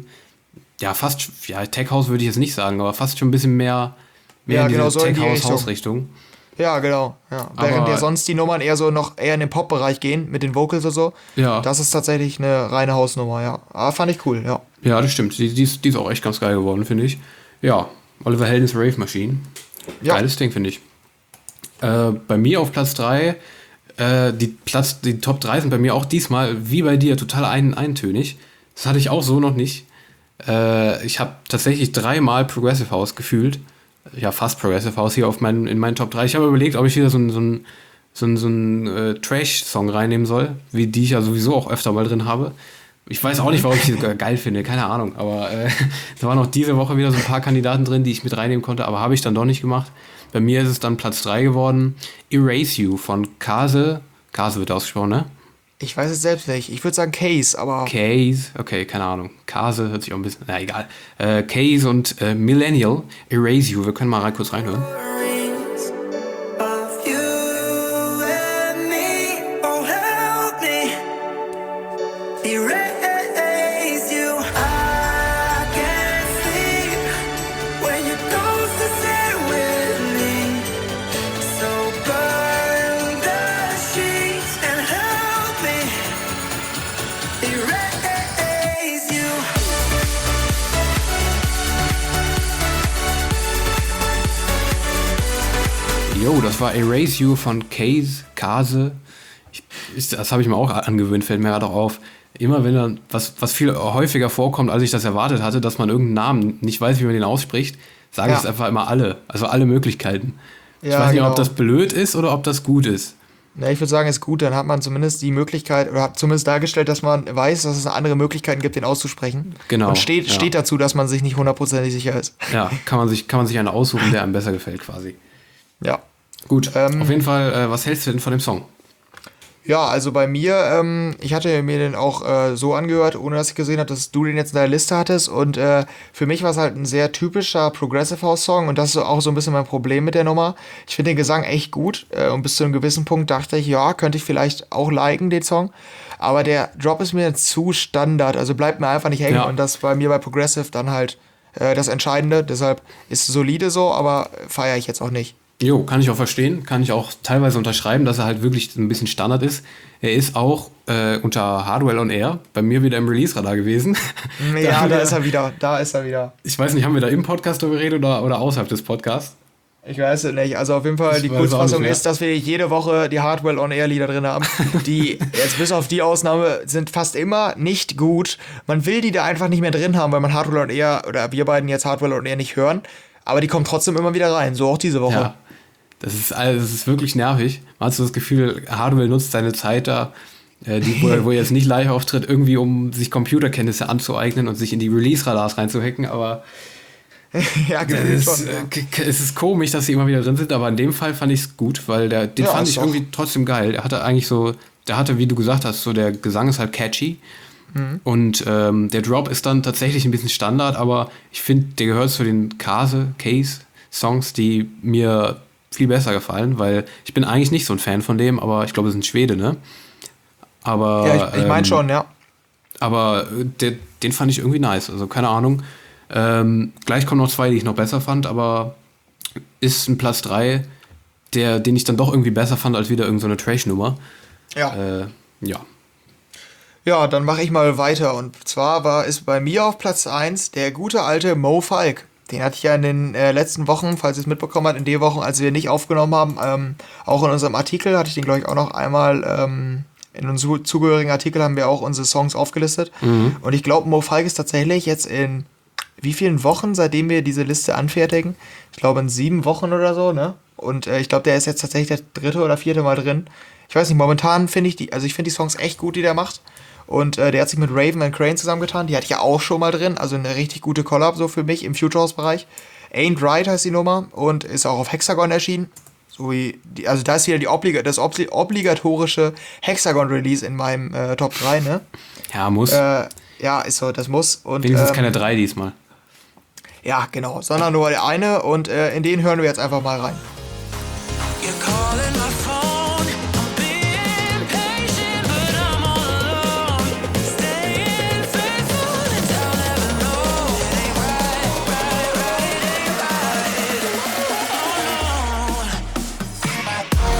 Tech House würde ich jetzt nicht sagen, aber fast schon ein bisschen mehr Ja, in genau, diese so in die Tech House Richtung. Hausrichtung. Ja, genau. Ja. Während Aber- ja sonst die Nummern eher in den Pop-Bereich gehen, mit den Vocals und so. Ja. Das ist tatsächlich eine reine Hausnummer, ja. Aber fand ich cool, ja. Ja, das stimmt. Die ist auch echt ganz geil geworden, finde ich. Ja, Oliver Heldens Rave Machine. Ja. Geiles Ding, finde ich. Bei mir auf Platz 3, die Top 3 sind bei mir auch diesmal, wie bei dir, total eintönig. Das hatte ich auch so noch nicht. Ich habe tatsächlich 3-mal Progressive House gefühlt. Ja, fast Progressive House hier in meinen Top 3. Ich habe überlegt, ob ich wieder so einen Trash-Song reinnehmen soll, wie die ich ja sowieso auch öfter mal drin habe. Ich weiß auch nicht, warum ich die so geil finde, keine Ahnung. Aber da waren auch diese Woche wieder so ein paar Kandidaten drin, die ich mit reinnehmen konnte, aber habe ich dann doch nicht gemacht. Bei mir ist es dann Platz 3 geworden. Erase You von Kase. Kase wird ausgesprochen, ne? Ich weiß es selbst nicht. Ich würde sagen Case, aber. Case, okay, keine Ahnung. Kase hört sich auch ein bisschen, na egal. Case und Millennial, Erase You. Wir können mal kurz reinhören. Memories of you and me. Oh, help me erase you. I can't sleep when you're close to stay with me. So burn the sheets and help me erase you. Jo, das war Erase You von Kase. Das habe ich mir auch angewöhnt, fällt mir gerade auch auf. Immer wenn dann, was viel häufiger vorkommt, als ich das erwartet hatte, dass man irgendeinen Namen nicht weiß, wie man den ausspricht, sage ich Ja. es einfach immer alle. Also alle Möglichkeiten. Ich Ja, weiß nicht, genau. ob das blöd ist oder ob das gut ist. Na, ich würde sagen, ist gut, dann hat man zumindest die Möglichkeit, oder hat zumindest dargestellt, dass man weiß, dass es andere Möglichkeiten gibt, den auszusprechen. Genau, Und steht ja. dazu, dass man sich nicht hundertprozentig sicher ist. Ja, kann man sich einen aussuchen, der einem besser gefällt quasi. Ja. Gut, auf jeden Fall, was hältst du denn von dem Song? Ja, also bei mir, ich hatte mir den auch so angehört, ohne dass ich gesehen habe, dass du den jetzt in deiner Liste hattest. Und für mich war es halt ein sehr typischer Progressive House Song. Und das ist auch so ein bisschen mein Problem mit der Nummer. Ich finde den Gesang echt gut. Und bis zu einem gewissen Punkt dachte ich, ja, könnte ich vielleicht auch liken, den Song. Aber der Drop ist mir zu Standard. Also bleibt mir einfach nicht hängen. Ja. Und das bei mir bei Progressive dann halt das Entscheidende. Deshalb ist es solide so, aber feiere ich jetzt auch nicht. Jo, kann ich auch verstehen, kann ich auch teilweise unterschreiben, dass er halt wirklich ein bisschen Standard ist. Er ist auch unter Hardwell on Air bei mir wieder im Release-Radar gewesen. Ja, da ist er wieder. Ich weiß nicht, haben wir da im Podcast darüber geredet oder außerhalb des Podcasts? Ich weiß es nicht. Also auf jeden Fall, die weiß auch Kurzfassung nicht mehr. ist, dass wir jede Woche die Hardwell on Air Lieder drin haben. Die, jetzt bis auf die Ausnahme, sind fast immer nicht gut. Man will die da einfach nicht mehr drin haben, weil man Hardwell on Air, oder wir beiden jetzt Hardwell on Air nicht hören. Aber die kommen trotzdem immer wieder rein. So auch diese Woche. Ja, das ist wirklich nervig. Man hat so das Gefühl, Hardwell nutzt seine Zeit da, wo er jetzt nicht live auftritt, irgendwie um sich Computerkenntnisse anzueignen und sich in die Release-Radars reinzuhacken, aber Ja, gefühlt schon. es ist komisch, dass sie immer wieder drin sind, aber in dem Fall fand ich es gut, weil den Ja, fand ist ich doch. irgendwie trotzdem geil. Der hatte, wie du gesagt hast, so der Gesang ist halt catchy. Und der Drop ist dann tatsächlich ein bisschen Standard, aber ich finde, der gehört zu den Case-Songs, die mir viel besser gefallen, weil ich bin eigentlich nicht so ein Fan von dem, aber ich glaube, es ist ein Schwede, ne? Aber, Ja, ich meine schon, ja. aber den fand ich irgendwie nice, also keine Ahnung. Gleich kommen noch zwei, die ich noch besser fand, aber ist ein Platz 3, den ich dann doch irgendwie besser fand als wieder irgendeine so Trash-Nummer. Ja. Ja. Ja, dann mache ich mal weiter. Und zwar ist bei mir auf Platz 1 der gute alte Mo Falk. Den hatte ich ja in den letzten Wochen, falls ihr es mitbekommen habt, in den Wochen, als wir nicht aufgenommen haben, auch in unserem Artikel hatte ich den, glaube ich, auch noch einmal in unserem zugehörigen Artikel haben wir auch unsere Songs aufgelistet. Und ich glaube, Mo Falk ist tatsächlich jetzt in wie vielen Wochen, seitdem wir diese Liste anfertigen? Ich glaube in 7 Wochen oder so, ne? Und ich glaube, der ist jetzt tatsächlich der 3. oder 4. Mal drin. Ich weiß nicht, momentan finde ich ich finde die Songs echt gut, die der macht. Und der hat sich mit Raven and Crane zusammengetan. Die hatte ich ja auch schon mal drin. Also eine richtig gute Collab so für mich im Future House-Bereich. Ain't Right heißt die Nummer und ist auch auf Hexagon erschienen. So wie also da ist wieder das obligatorische Hexagon-Release in meinem Top 3, ne? Ja, muss. Ja, ist so, das muss. Und, Wenigstens keine 3 diesmal. ja, genau, sondern nur der eine. Und in den hören wir jetzt einfach mal rein. You're calling my phone. I'm being patient, but I'm all alone. Staying faithful and I'll never know. It ain't right, it ain't right. Oh no.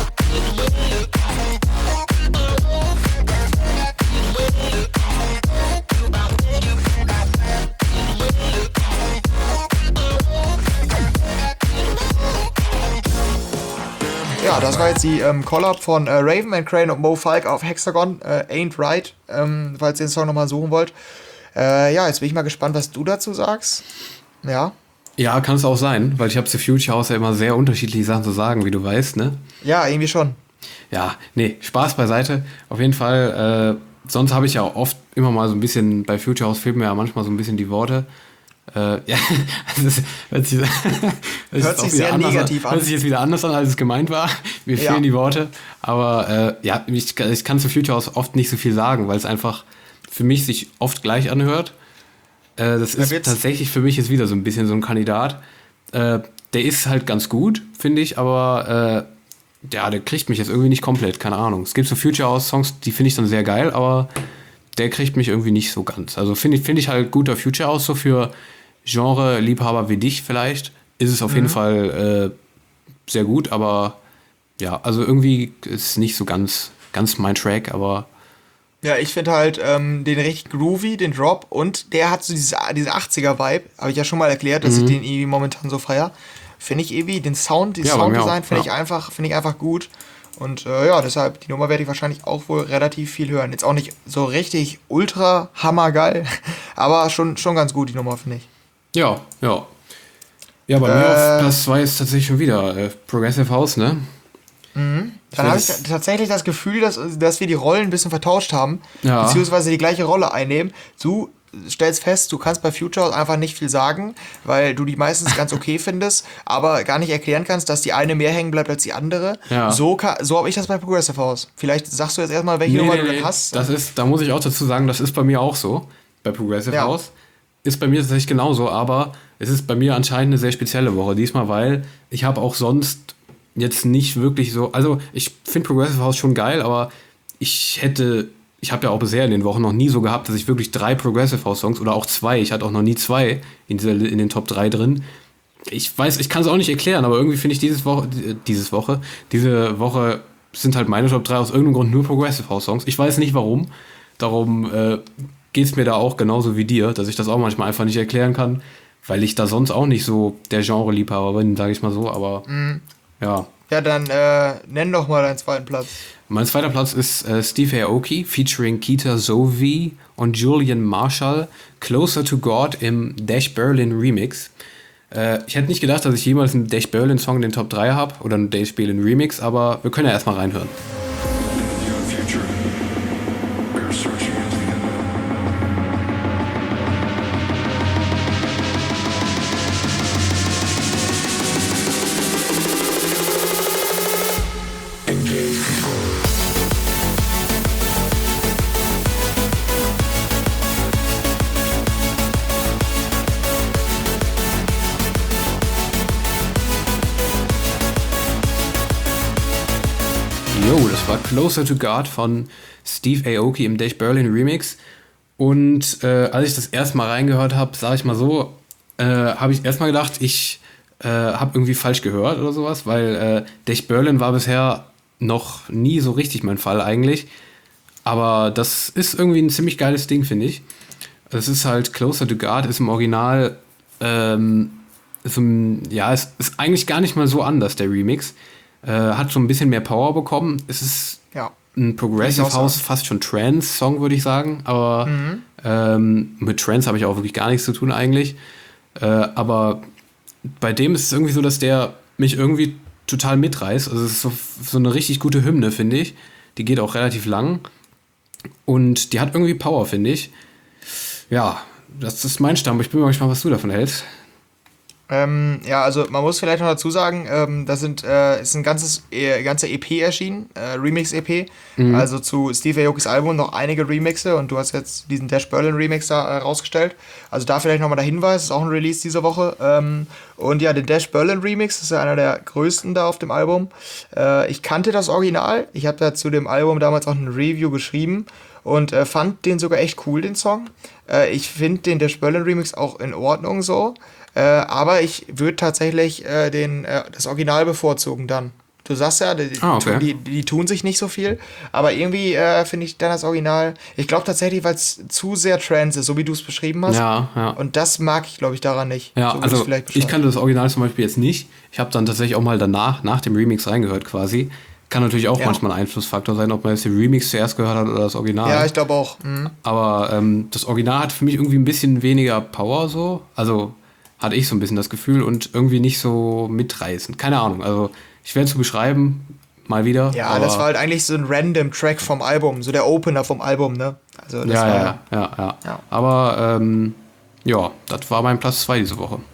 Ja, das war jetzt die Collab von Raven and Crane und Mo Falk auf Hexagon, Ain't Right, falls ihr den Song nochmal suchen wollt. Ja, jetzt bin ich mal gespannt, was du dazu sagst. Ja. Ja, kann es auch sein, weil ich habe zu Future House ja immer sehr unterschiedliche Sachen zu sagen, wie du weißt, ne? Ja, irgendwie schon. Ja, nee, Spaß beiseite. Auf jeden Fall, sonst habe ich ja oft immer mal so ein bisschen, bei Future House fehlen mir ja manchmal so ein bisschen die Worte. Ja, das hört sich sehr negativ an. Hört sich jetzt wieder anders an, als es gemeint war. Mir Ja. fehlen die Worte. Aber ja, ich kann zu Future House oft nicht so viel sagen, weil es einfach für mich sich oft gleich anhört. Das ist tatsächlich für mich jetzt wieder so ein bisschen so ein Kandidat. Der ist halt ganz gut, finde ich, aber ja, der kriegt mich jetzt irgendwie nicht komplett, keine Ahnung. Es gibt so Future House Songs, die finde ich dann sehr geil, aber der kriegt mich irgendwie nicht so ganz. Also finde ich halt guter Future House, so für Genre-Liebhaber wie dich vielleicht, ist es auf jeden Fall sehr gut, aber ja, also irgendwie ist es nicht so ganz mein Track, aber Ja, ich finde halt den richtig groovy, den Drop, und der hat so diese 80er-Vibe, habe ich ja schon mal erklärt, dass ich den irgendwie momentan so feier. Finde ich irgendwie, den Sound, Ja, bei mir Sounddesign auch, finde ja. ich einfach gut. Und ja, deshalb, die Nummer werde ich wahrscheinlich auch wohl relativ viel hören. Jetzt auch nicht so richtig ultra hammergeil, aber schon ganz gut, die Nummer, finde ich. ja. Ja, bei mir auf Platz 2 ist tatsächlich schon wieder Progressive House, ne? Dann habe ich tatsächlich das Gefühl, dass wir die Rollen ein bisschen vertauscht haben, Ja. beziehungsweise die gleiche Rolle einnehmen. Du stellst fest, du kannst bei Future House einfach nicht viel sagen, weil du die meistens ganz okay findest, aber gar nicht erklären kannst, dass die eine mehr hängen bleibt als die andere. Ja. So habe ich das bei Progressive House. Vielleicht sagst du jetzt erstmal, welche Nummer du denn hast. Da muss ich auch dazu sagen, das ist bei mir auch so. Bei Progressive Ja. House. Ist bei mir tatsächlich genauso, aber es ist bei mir anscheinend eine sehr spezielle Woche diesmal, weil ich habe auch sonst jetzt nicht wirklich so, also ich finde Progressive House schon geil, aber ich habe ja auch bisher in den Wochen noch nie so gehabt, dass ich wirklich 3 Progressive House Songs oder auch 2, ich hatte auch noch nie 2 in den Top 3 drin. Ich weiß, ich kann es auch nicht erklären, aber irgendwie finde ich diese Woche sind halt meine Top 3 aus irgendeinem Grund nur Progressive House Songs. Ich weiß nicht warum, darum geht es mir da auch genauso wie dir, dass ich das auch manchmal einfach nicht erklären kann, weil ich da sonst auch nicht so der Genre-Liebhaber bin, sage ich mal so, aber ja. Ja, dann nenn doch mal deinen zweiten Platz. Mein zweiter Platz ist Steve Aoki featuring Keita Zoe und Julian Marshall, Closer to God im Dash Berlin Remix. Ich hätte nicht gedacht, dass ich jemals einen Dash Berlin Song in den Top 3 habe oder einen Dash Berlin Remix, aber wir können ja erstmal reinhören. Your future. We're searching into the unknown. Engage people. Jo, das war Closer to God von Steve Aoki im Dash Berlin Remix. Und als ich das erste Mal reingehört habe, sage ich mal so, habe ich erstmal gedacht, ich habe irgendwie falsch gehört oder sowas, weil Dash Berlin war bisher noch nie so richtig mein Fall eigentlich. Aber das ist irgendwie ein ziemlich geiles Ding, finde ich. Es ist halt Closer to God, ist im Original, es ist eigentlich gar nicht mal so anders, der Remix. Hat so ein bisschen mehr Power bekommen. Es ist Ja. ein Progressive House, fast schon Trance-Song, würde ich sagen. Aber mit Trance habe ich auch wirklich gar nichts zu tun eigentlich. Aber bei dem ist es irgendwie so, dass der mich irgendwie total mitreißt. Also es ist so eine richtig gute Hymne, finde ich. Die geht auch relativ lang. Und die hat irgendwie Power, finde ich. Ja, das ist mein Stamm. Ich bin mal gespannt, was du davon hältst. Ja, also man muss vielleicht noch dazu sagen, ist ein ganze EP erschienen, Remix-EP, also zu Steve Aokis Album noch einige Remixe und du hast jetzt diesen Dash Berlin Remix da rausgestellt. Also da vielleicht nochmal der Hinweis, ist auch ein Release diese Woche. Und ja, den Dash Berlin Remix ist ja einer der größten da auf dem Album. Ich kannte das Original, ich habe da zu dem Album damals auch ein Review geschrieben und fand den sogar echt cool, den Song. Ich finde den Dash Berlin Remix auch in Ordnung so. Aber ich würde tatsächlich das Original bevorzugen dann. Du sagst ja, die tun sich nicht so viel, aber irgendwie finde ich dann das Original, ich glaube tatsächlich, weil es zu sehr Trance ist, so wie du es beschrieben hast. Ja, ja. Und das mag ich, glaube ich, daran nicht. Ja, so also ich kannte das Original zum Beispiel jetzt nicht. Ich habe dann tatsächlich auch mal nach dem Remix reingehört quasi. Kann natürlich auch manchmal ein Einflussfaktor sein, ob man jetzt den Remix zuerst gehört hat oder das Original. Ja, ich glaube auch. Mhm. Aber das Original hat für mich irgendwie ein bisschen weniger Power so. Also hatte ich so ein bisschen das Gefühl und irgendwie nicht so mitreißend. Keine Ahnung, also schwer zu beschreiben, mal wieder. Ja, aber das war halt eigentlich so ein random Track vom Album, so der Opener vom Album, ne? Also das ja. Ja. Aber ja, das war mein Platz 2 diese Woche.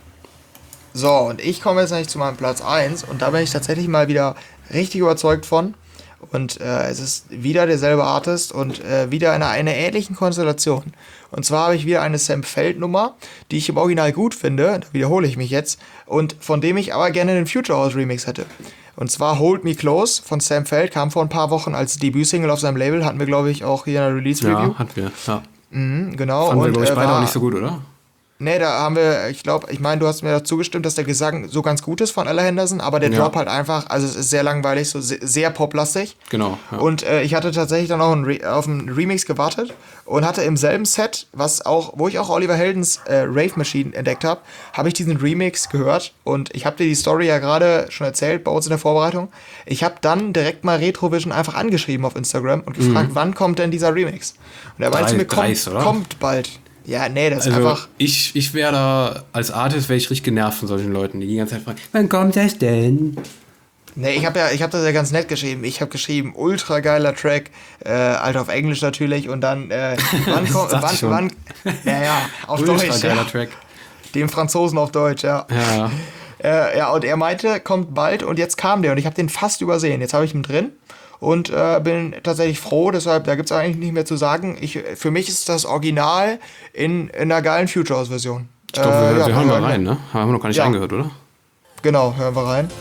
So, und ich komme jetzt eigentlich zu meinem Platz 1 und da bin ich tatsächlich mal wieder richtig überzeugt von. Und es ist wieder derselbe Artist und wieder in einer ähnlichen Konstellation. Und zwar habe ich wieder eine Sam Feld-Nummer, die ich im Original gut finde, da wiederhole ich mich jetzt, und von dem ich aber gerne den Future House Remix hätte. Und zwar Hold Me Close von Sam Feld, kam vor ein paar Wochen als Debütsingle auf seinem Label, hatten wir, glaube ich, auch hier in der Release-Review. Ja, hatten wir, ja. Genau. Fanden wir, glaube ich, beide war- auch nicht so gut, oder? Nee, da haben wir, ich meine, du hast mir dazu gestimmt, dass der Gesang so ganz gut ist von Ella Henderson, aber der Ja. Drop halt einfach, also es ist sehr langweilig, so sehr poplastig. Genau. Ja. Und ich hatte tatsächlich dann auch auf einen Remix gewartet und hatte im selben Set, wo ich auch Oliver Heldens Rave Machine entdeckt habe, habe ich diesen Remix gehört und ich habe dir die Story ja gerade schon erzählt bei uns in der Vorbereitung. Ich habe dann direkt mal Retrovision einfach angeschrieben auf Instagram und gefragt, wann kommt denn dieser Remix? Und er meinte zu mir, dreist, oder? kommt bald. Ja, nee, das ist Also einfach... ich wäre da, als Artist wäre ich richtig genervt von solchen Leuten, die ganze Zeit fragen, wann kommt das denn? Nee, ich hab das ja ganz nett geschrieben. Ich habe geschrieben, ultra geiler Track, halt auf Englisch natürlich und dann, dachte ich schon. ja, auf Ultra Deutsch, geiler ja. Track. Dem Franzosen auf Deutsch, ja. Ja. Ja, und er meinte, kommt bald und jetzt kam der und ich habe den fast übersehen. Jetzt habe ich ihn drin und bin tatsächlich froh, deshalb, da gibt's eigentlich nicht mehr zu sagen. Für mich ist das Original in einer geilen Future House-Version. Ich glaube, wir hören mal rein, ne? Haben wir noch gar nicht Ja. reingehört, oder? Genau, hören wir rein.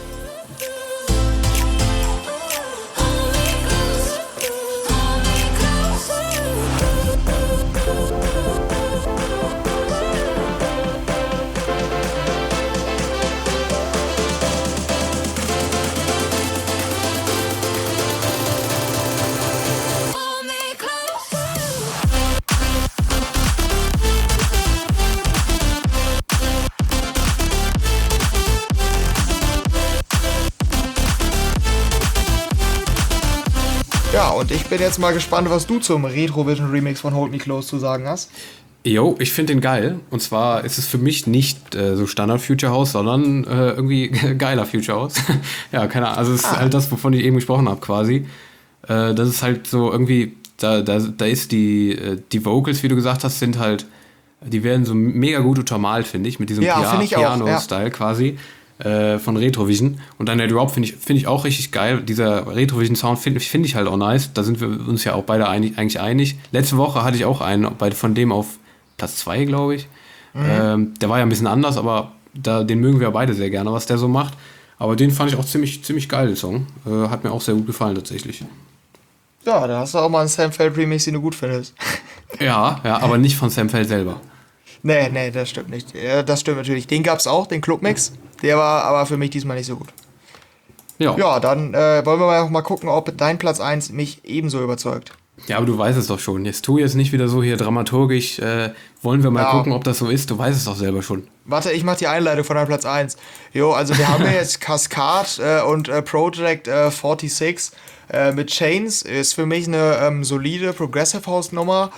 Ja, und ich bin jetzt mal gespannt, was du zum Retrovision Remix von Hold Me Close zu sagen hast. Jo, ich finde den geil. Und zwar ist es für mich nicht so Standard Future House, sondern irgendwie geiler Future House. Ja, keine Ahnung. Also es ist halt das, wovon ich eben gesprochen habe, quasi. Das ist halt so irgendwie, da ist die Vocals, wie du gesagt hast, sind halt, die werden so mega gut untermalt, finde ich, mit diesem Ja, finde ich auch, ja. Piano-Style quasi. Von Retrovision. Und dann der Drop finde ich auch richtig geil. Dieser Retrovision-Sound finde ich halt auch nice. Da sind wir uns ja auch beide eigentlich einig. Letzte Woche hatte ich auch einen von dem auf Platz 2, glaube ich. Der war ja ein bisschen anders, aber den mögen wir ja beide sehr gerne, was der so macht. Aber den fand ich auch ziemlich geil, den Song. Hat mir auch sehr gut gefallen, tatsächlich. Ja, da hast du auch mal einen Sam Feld Remix, den du gut findest. Ja, aber nicht von Sam Feld selber. Nee, das stimmt nicht. Das stimmt natürlich. Den gab's auch, den Clubmix. Der war aber für mich diesmal nicht so gut. Ja, dann wollen wir mal gucken, ob dein Platz 1 mich ebenso überzeugt. Ja, aber du weißt es doch schon. Jetzt tu jetzt nicht wieder so hier dramaturgisch. Wollen wir mal gucken, ob das so ist. Du weißt es doch selber schon. Warte, ich mach die Einleitung von deinem Platz 1. Jo, also wir haben ja jetzt Cascade und Project 46 mit Chains. Ist für mich eine solide Progressive House Nummer.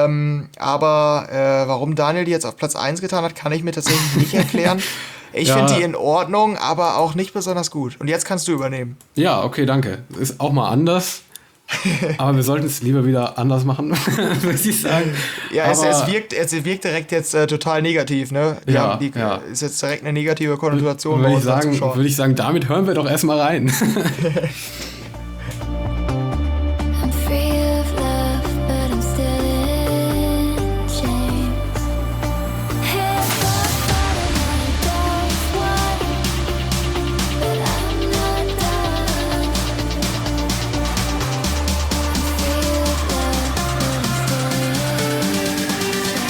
Aber warum Daniel die jetzt auf Platz 1 getan hat, kann ich mir tatsächlich nicht erklären. Ich finde die in Ordnung, aber auch nicht besonders gut. Und jetzt kannst du übernehmen. Ja, okay, danke. Ist auch mal anders. Aber wir sollten es lieber wieder anders machen, würde ich sagen. Ja, aber es wirkt direkt jetzt total negativ, ne? Ja. Ist jetzt direkt eine negative Konnotation bei würde unseren Zuschauern. ich sagen, damit hören wir doch erstmal rein. I'm free of love, but I'm still in chains. Head on my dogs one, but I'm not done. I'm free of love, but I'm still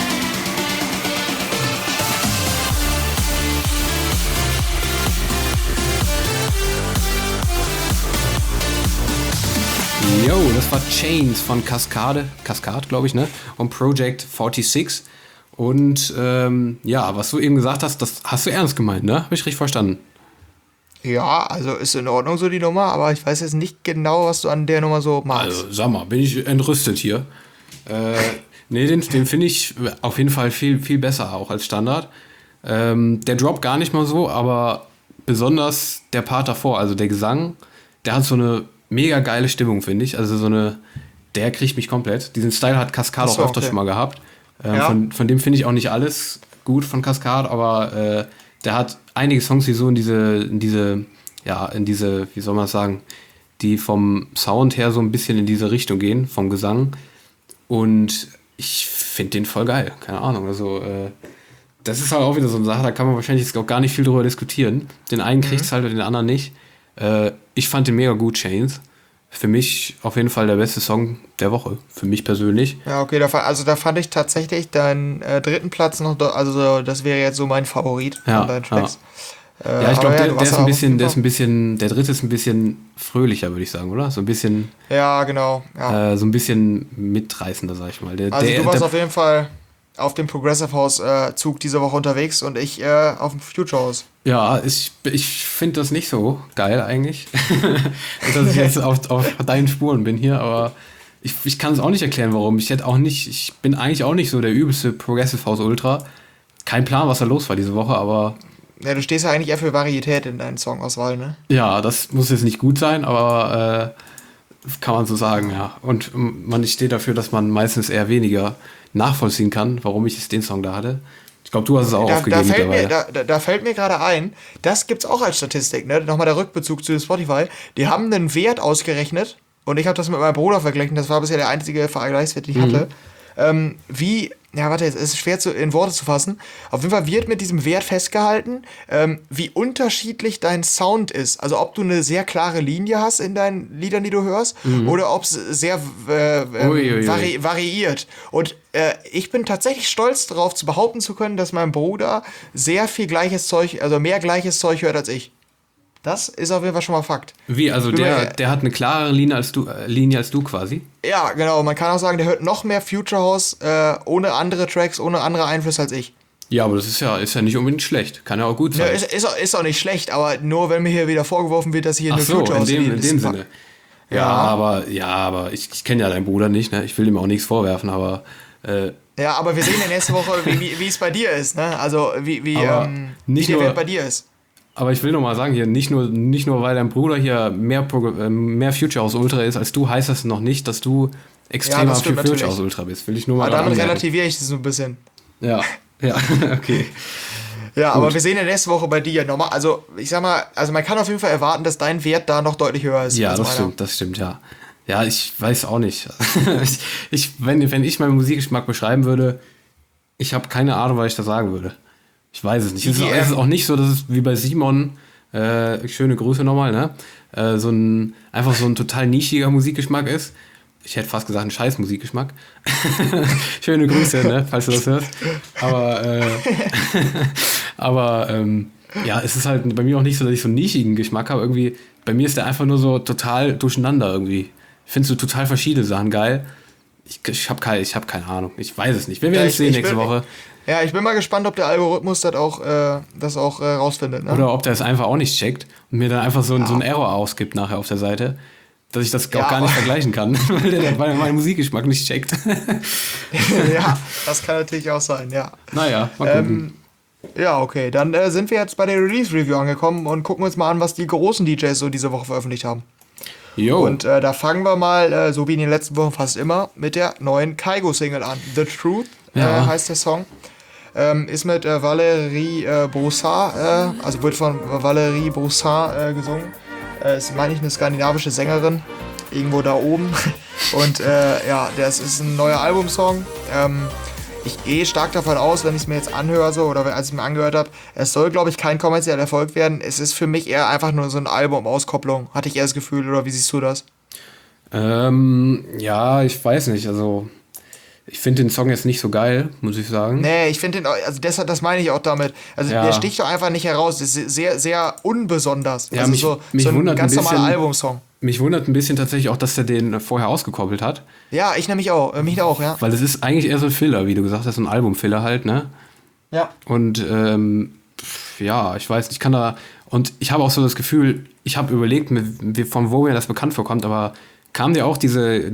Yo, das war Chains von Cascade, glaube ich, ne? Und Project 46. Und ja, was du eben gesagt hast, das hast du ernst gemeint, ne? Habe ich richtig verstanden. Ja, also ist in Ordnung so die Nummer, aber ich weiß jetzt nicht genau, was du an der Nummer so magst. Also, sag mal, bin ich entrüstet hier. Nee, den finde ich auf jeden Fall viel besser auch als Standard. Der Drop gar nicht mal so, aber besonders der Part davor, also der Gesang, der hat so eine mega geile Stimmung, finde ich. Also der kriegt mich komplett. Diesen Style hat Cascade Ach so, auch öfters okay. schon mal gehabt. Ja. Von dem finde ich auch nicht alles gut von Cascade, aber der hat einige Songs, die so in diese, wie soll man das sagen, die vom Sound her so ein bisschen in diese Richtung gehen, vom Gesang. Und ich finde den voll geil. Keine Ahnung. Also, das ist halt auch wieder so eine Sache, da kann man wahrscheinlich jetzt auch gar nicht viel drüber diskutieren. Den einen kriegt es halt und den anderen nicht. Ich fand den mega gut, Chains. Für mich auf jeden Fall der beste Song der Woche. Für mich persönlich. Ja, okay, da fand ich tatsächlich deinen dritten Platz noch, also das wäre jetzt so mein Favorit Ja, von deinen Tracks. Ja, ich glaube, aber der du warst ist ja ein auf jeden bisschen, der dritte ist ein bisschen fröhlicher, würde ich sagen, oder? So ein bisschen, Ja, genau. Ja. so ein bisschen mitreißender, sag ich mal. Also du warst auf jeden Fall auf dem Progressive House Zug diese Woche unterwegs und ich auf dem Future House. Ja, ich finde das nicht so geil eigentlich, dass ich jetzt auf deinen Spuren bin hier, aber ich kann es auch nicht erklären, warum. Ich bin eigentlich auch nicht so der übelste Progressive House Ultra. Kein Plan, was da los war diese Woche, aber Ja, du stehst ja eigentlich eher für Varietät in deinen Songauswahl, ne? Ja, das muss jetzt nicht gut sein, aber kann man so sagen, ja. Und ich stehe dafür, dass man meistens eher weniger nachvollziehen kann, warum ich jetzt den Song da hatte. Ich glaube, du hast es auch aufgegeben mittlerweile. Da fällt mir gerade ein, das gibt's auch als Statistik, ne? Nochmal der Rückbezug zu Spotify. Die haben einen Wert ausgerechnet und ich habe das mit meinem Bruder verglichen, das war bisher der einzige Vergleichswert, den ich hatte. Es ist schwer in Worte zu fassen. Auf jeden Fall wird mit diesem Wert festgehalten, wie unterschiedlich dein Sound ist. Also ob du eine sehr klare Linie hast in deinen Liedern, die du hörst, oder ob es sehr variiert. Und ich bin tatsächlich stolz darauf, zu behaupten zu können, dass mein Bruder sehr viel gleiches Zeug, also mehr gleiches Zeug hört als ich. Das ist auf jeden Fall schon mal Fakt. Wie, also der hat eine klarere Linie als du quasi? Ja, genau. Man kann auch sagen, der hört noch mehr Future House ohne andere Tracks, ohne andere Einflüsse als ich. Ja, aber das ist ja nicht unbedingt schlecht. Kann ja auch gut sein. Ja, ist auch nicht schlecht, aber nur wenn mir hier wieder vorgeworfen wird, dass ich hier Ach eine so, Future House in dem Sinne. Ja, aber ich kenne ja deinen Bruder nicht, ne? Ich will ihm auch nichts vorwerfen, aber Ja, aber wir sehen ja nächste Woche, wie es bei dir ist, ne? Also wie der Wert bei dir ist. Aber ich will noch mal sagen hier, nicht nur weil dein Bruder hier mehr Future House Ultra ist als du, heißt das noch nicht, dass du extremer das für stimmt Future natürlich. House Ultra bist. Will ich nur mal Aber damit anmerken. relativiere ich das so ein bisschen. Ja, okay. Ja, aber wir sehen ja nächste Woche bei dir nochmal. Also, ich sag mal, man kann auf jeden Fall erwarten, dass dein Wert da noch deutlich höher ist. Ja, als meiner. das stimmt, ja. Ja, ich weiß auch nicht. Wenn ich meinen Musikgeschmack beschreiben würde, ich habe keine Ahnung, was ich da sagen würde. Ich weiß es nicht. Es ist auch nicht so, dass es wie bei Simon, schöne Grüße nochmal, ne? Einfach so ein total nischiger Musikgeschmack ist. Ich hätte fast gesagt, ein scheiß Musikgeschmack. Schöne Grüße, ne, falls du das hörst. Aber ja, es ist halt bei mir auch nicht so, dass ich so einen nischigen Geschmack habe. Irgendwie, bei mir ist der einfach nur so total durcheinander irgendwie. Ich finde so total verschiedene Sachen geil. Ich hab keine Ahnung. Ich weiß es nicht. Wir werden es sehen nächste Woche. Ja, ich bin mal gespannt, ob der Algorithmus das auch rausfindet. Ne? Oder ob der es einfach auch nicht checkt und mir dann einfach so einen Error ausgibt nachher auf der Seite, dass ich das auch gar nicht vergleichen kann, weil er meinen Musikgeschmack nicht checkt. Ja, das kann natürlich auch sein, ja. Naja, mal gucken. Ja, okay. Dann sind wir jetzt bei der Release-Review angekommen und gucken uns mal an, was die großen DJs so diese Woche veröffentlicht haben. Jo. Und da fangen wir mal, so wie in den letzten Wochen fast immer, mit der neuen Kygo-Single an. The Truth heißt der Song. Ist mit Valérie Brossard, also wird von Valérie Brossard gesungen. Ist, meine ich, eine skandinavische Sängerin, irgendwo da oben. Und das ist ein neuer Albumsong. Ich gehe stark davon aus, wenn ich es mir jetzt anhöre, oder als ich es mir angehört habe, es soll, glaube ich, kein kommerzieller Erfolg werden. Es ist für mich eher einfach nur so ein Album-Auskopplung. Hatte ich eher das Gefühl, oder wie siehst du das? Ja, ich weiß nicht, also ich finde den Song jetzt nicht so geil, muss ich sagen. Nee, ich finde den, also das meine ich auch damit. Also der sticht doch einfach nicht heraus. Das ist sehr, sehr unbesonders. Ja, also mich so ein wundert ganz ein bisschen, normaler Albumsong. Mich wundert ein bisschen tatsächlich auch, dass er den vorher ausgekoppelt hat. Ja, ich nämlich auch. Mich auch, ja. Weil es ist eigentlich eher so ein Filler, wie du gesagt hast, so ein Album-Filler halt, ne? Ja. Und ja, ich weiß nicht, und ich habe auch so das Gefühl, ich habe überlegt, von wo mir das bekannt vorkommt, aber kam dir auch diese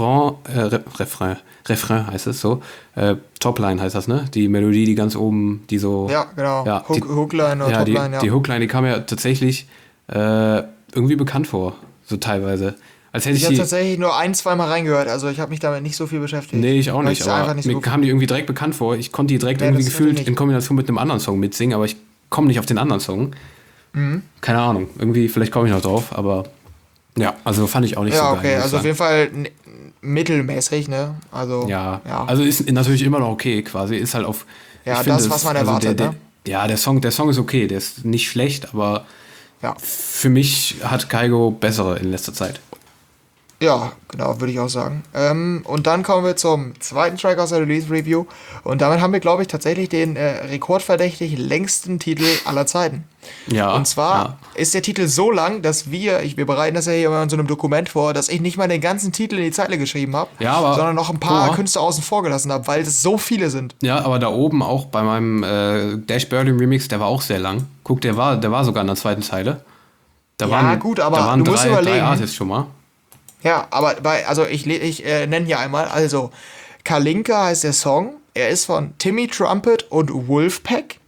Refrain heißt es so, Topline heißt das, ne? Die Melodie, die ganz oben, die so... Ja, genau. Ja, Hookline oder Topline, ja. Die Hookline, die kam mir tatsächlich irgendwie bekannt vor, so teilweise. Als hätte Ich habe tatsächlich nur 1-2 Mal reingehört, also ich habe mich damit nicht so viel beschäftigt. Nee, ich auch Weil nicht, ich's aber einfach nicht mir so kam die irgendwie direkt bekannt vor. Ich konnte die direkt irgendwie das gefühlt nicht. in Kombination mit einem anderen Song mitsingen, aber ich komme nicht auf den anderen Song. Keine Ahnung, irgendwie, vielleicht komme ich noch drauf, aber ja, also fand ich auch nicht so geil. Ja, okay, muss ich also auf sagen. jeden Fall mittelmäßig, ne? Also, Ja, also ist natürlich immer noch okay, quasi, ist halt auf... Ja, ich finde, das, was man erwartet, ne? Ja, der Song ist okay, der ist nicht schlecht, aber Ja. für mich hat Kygo bessere in letzter Zeit. Ja, genau, würde ich auch sagen. Und dann kommen wir zum zweiten Track aus der Release-Review. Und damit haben wir, glaube ich, tatsächlich den rekordverdächtig längsten Titel aller Zeiten. Ja. Und zwar ist der Titel so lang, dass wir bereiten das ja hier immer in so einem Dokument vor, dass ich nicht mal den ganzen Titel in die Zeile geschrieben habe, Ja, aber- sondern noch ein paar Guck mal. Künstler außen vor gelassen habe, weil es so viele sind. Ja, aber da oben auch bei meinem Dash Berlin Remix, der war auch sehr lang. Guck, der war sogar in der zweiten Zeile. Ja, gut, aber da waren du musst drei überlegen. Artists schon mal. Ja, aber ich nenne hier einmal, also Kalinka heißt der Song, er ist von Timmy Trumpet und Wolfpack.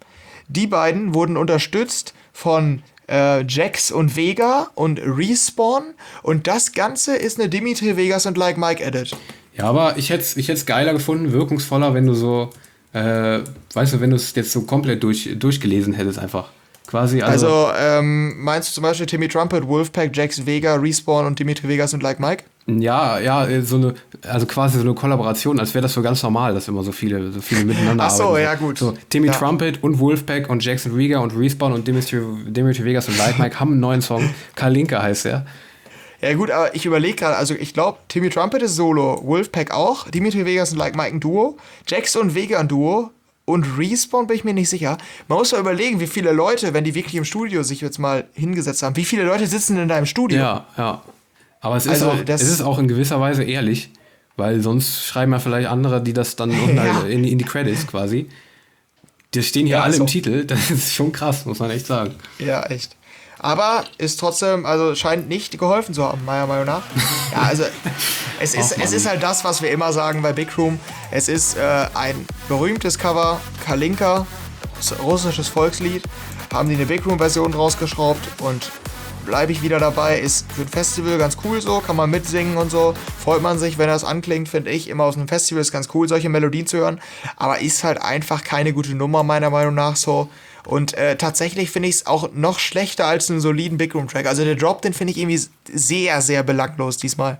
die beiden wurden unterstützt von Jax und Vega und Respawn. Und das Ganze ist eine Dimitri Vegas und Like Mike Edit. Ja, aber ich hätte es geiler gefunden, wirkungsvoller, wenn du so, weißt du, wenn du es jetzt so komplett durchgelesen hättest einfach. Quasi, Also, meinst du zum Beispiel Timmy Trumpet, Wolfpack, Jax, Vega, Respawn und Dimitri Vegas und Like Mike? ja, also quasi so eine Kollaboration, als wäre das so ganz normal, dass immer so viele miteinander Ach so, arbeiten. ja, gut. So, Timmy Ja. Trumpet und Wolfpack und Jackson Rieger und Respawn und Dimitri Vegas und Like Mike haben einen neuen Song. Kalinka heißt der. Ja gut, aber ich überlege gerade, also ich glaube, Timmy Trumpet ist Solo, Wolfpack auch, Dimitri Vegas und Like Mike ein Duo, Jax und Vega ein Duo und Respawn bin ich mir nicht sicher. Man muss mal überlegen, wie viele Leute, wenn die wirklich im Studio sich jetzt mal hingesetzt haben, wie viele Leute sitzen in deinem Studio? Ja. Aber es ist, Also, es ist auch in gewisser Weise ehrlich, weil sonst schreiben ja vielleicht andere, die das dann unten Ja. halt in die Credits quasi. Die stehen hier Ja, alle so. im Titel, das ist schon krass, muss man echt sagen. Ja, echt. Aber ist trotzdem, also scheint nicht geholfen zu haben, meiner Meinung nach. Ja, also es ist halt das, was wir immer sagen bei Big Room. Es ist ein berühmtes Cover, Kalinka, russisches Volkslied. Haben die eine Big Room-Version rausgeschraubt und bleibe ich wieder dabei. Ist für ein Festival ganz cool so, kann man mitsingen und so. Freut man sich, wenn das anklingt, finde ich. Immer aus einem Festival ist ganz cool, solche Melodien zu hören. Aber ist halt einfach keine gute Nummer, meiner Meinung nach so. Und tatsächlich finde ich es auch noch schlechter als einen soliden Big Room Track. Also der Drop, den finde ich irgendwie sehr, sehr belanglos diesmal.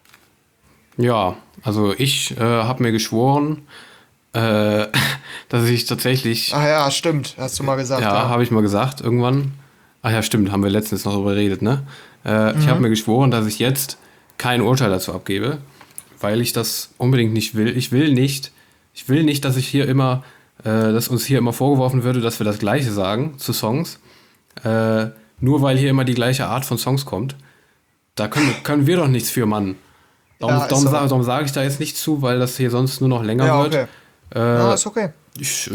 Ja, also ich habe mir geschworen, dass ich tatsächlich, Ach ja, stimmt, hast du mal gesagt. ja, habe ich mal gesagt, irgendwann. Ach ja, stimmt, haben wir letztens noch darüber geredet, ne? Ich habe mir geschworen, dass ich jetzt kein Urteil dazu abgebe, weil ich das unbedingt nicht will. Ich will nicht, dass ich hier immer, dass uns hier immer vorgeworfen würde, dass wir das Gleiche sagen zu Songs, nur weil hier immer die gleiche Art von Songs kommt. Da können wir doch nichts für, Mann. Ja, ist so. Darum sage ich da jetzt nicht zu, weil das hier sonst nur noch länger Ja, wird. okay. Ja, ist okay. Ich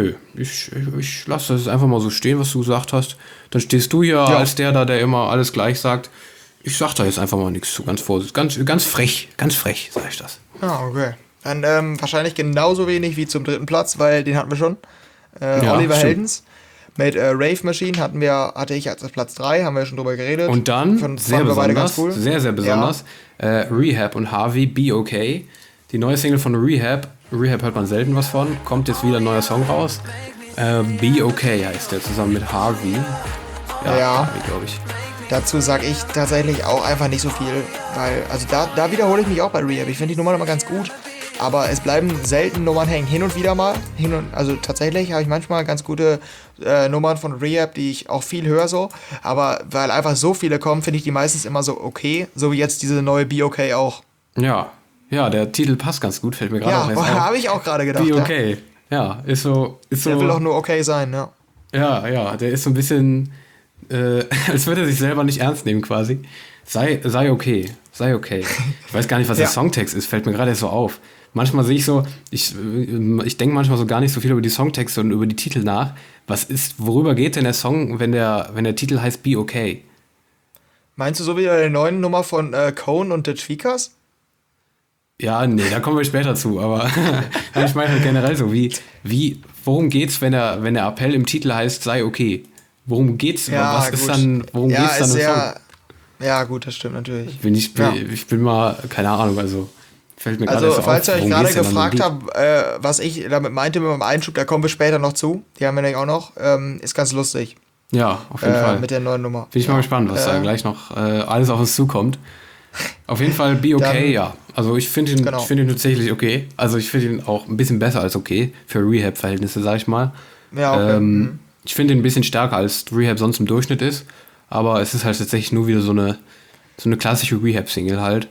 lasse das einfach mal so stehen, was du gesagt hast. Dann stehst du hier als der immer alles gleich sagt. Ich sag da jetzt einfach mal nichts zu, ganz vorsichtig. Ganz frech sage ich das. Ja, okay. Dann wahrscheinlich genauso wenig wie zum dritten Platz, weil den hatten wir schon. Ja, Oliver stimmt. Heldens mit Rave Machine hatte ich als Platz 3, haben wir schon drüber geredet. Und dann, Fanden sehr wir beide besonders, ganz cool. sehr besonders, Rehab und Harvey, Be Okay. Die neue Single von Rehab hört man selten was von, kommt jetzt wieder ein neuer Song raus. Be Okay heißt der, zusammen mit Harvey. Ja. Harvey, glaube ich. Dazu sage ich tatsächlich auch einfach nicht so viel, weil, also da wiederhole ich mich auch bei Rehab. Ich finde die Nummer immer ganz gut, aber es bleiben selten Nummern hängen. Hin und wieder mal, also tatsächlich habe ich manchmal ganz gute Nummern von Rehab, die ich auch viel höre so, aber weil einfach so viele kommen, finde ich die meistens immer so okay, so wie jetzt diese neue Be Okay auch. Ja, der Titel passt ganz gut, fällt mir gerade Ja, auch jetzt auf. habe ich auch gerade gedacht. Be Ja. Okay. Ja, ist so. Der will doch nur okay sein, ja. Ja, der ist so ein bisschen, als würde er sich selber nicht ernst nehmen quasi. Sei okay. Ich weiß gar nicht, was der Ja. Songtext ist, fällt mir gerade erst so auf. Manchmal sehe ich so, ich denke manchmal so gar nicht so viel über die Songtexte und über die Titel nach. Worüber geht denn der Song, wenn der Titel heißt Be Okay? Meinst du so wie die neuen Nummer von Cone und The Tweakers? Ja, nee, da kommen wir später zu, aber ich meine halt generell so, worum geht's, wenn der Appell im Titel heißt, sei okay? Worum geht's? Ja, Worum gut. geht's dann ist im Song? Ja, gut, das stimmt natürlich. Ich bin mal, keine Ahnung, also fällt mir gerade Also, so falls ihr auf, euch worum gerade geht's denn an dem gefragt Lied? habt, was ich damit meinte mit meinem Einschub, da kommen wir später noch zu. Die haben wir nämlich auch noch. Ist ganz lustig. Ja, auf jeden Fall. Mit der neuen Nummer. Bin ich mal gespannt, was da gleich noch alles auf uns zukommt. Auf jeden Fall Be Okay, Dann- ja. Also ich finde ihn, Genau. ich finde ihn tatsächlich okay. Also ich finde ihn auch ein bisschen besser als okay für Rehab-Verhältnisse, sag ich mal. Ja, okay. Ich finde ihn ein bisschen stärker, als Rehab sonst im Durchschnitt ist. Aber es ist halt tatsächlich nur wieder so eine klassische Rehab-Single halt.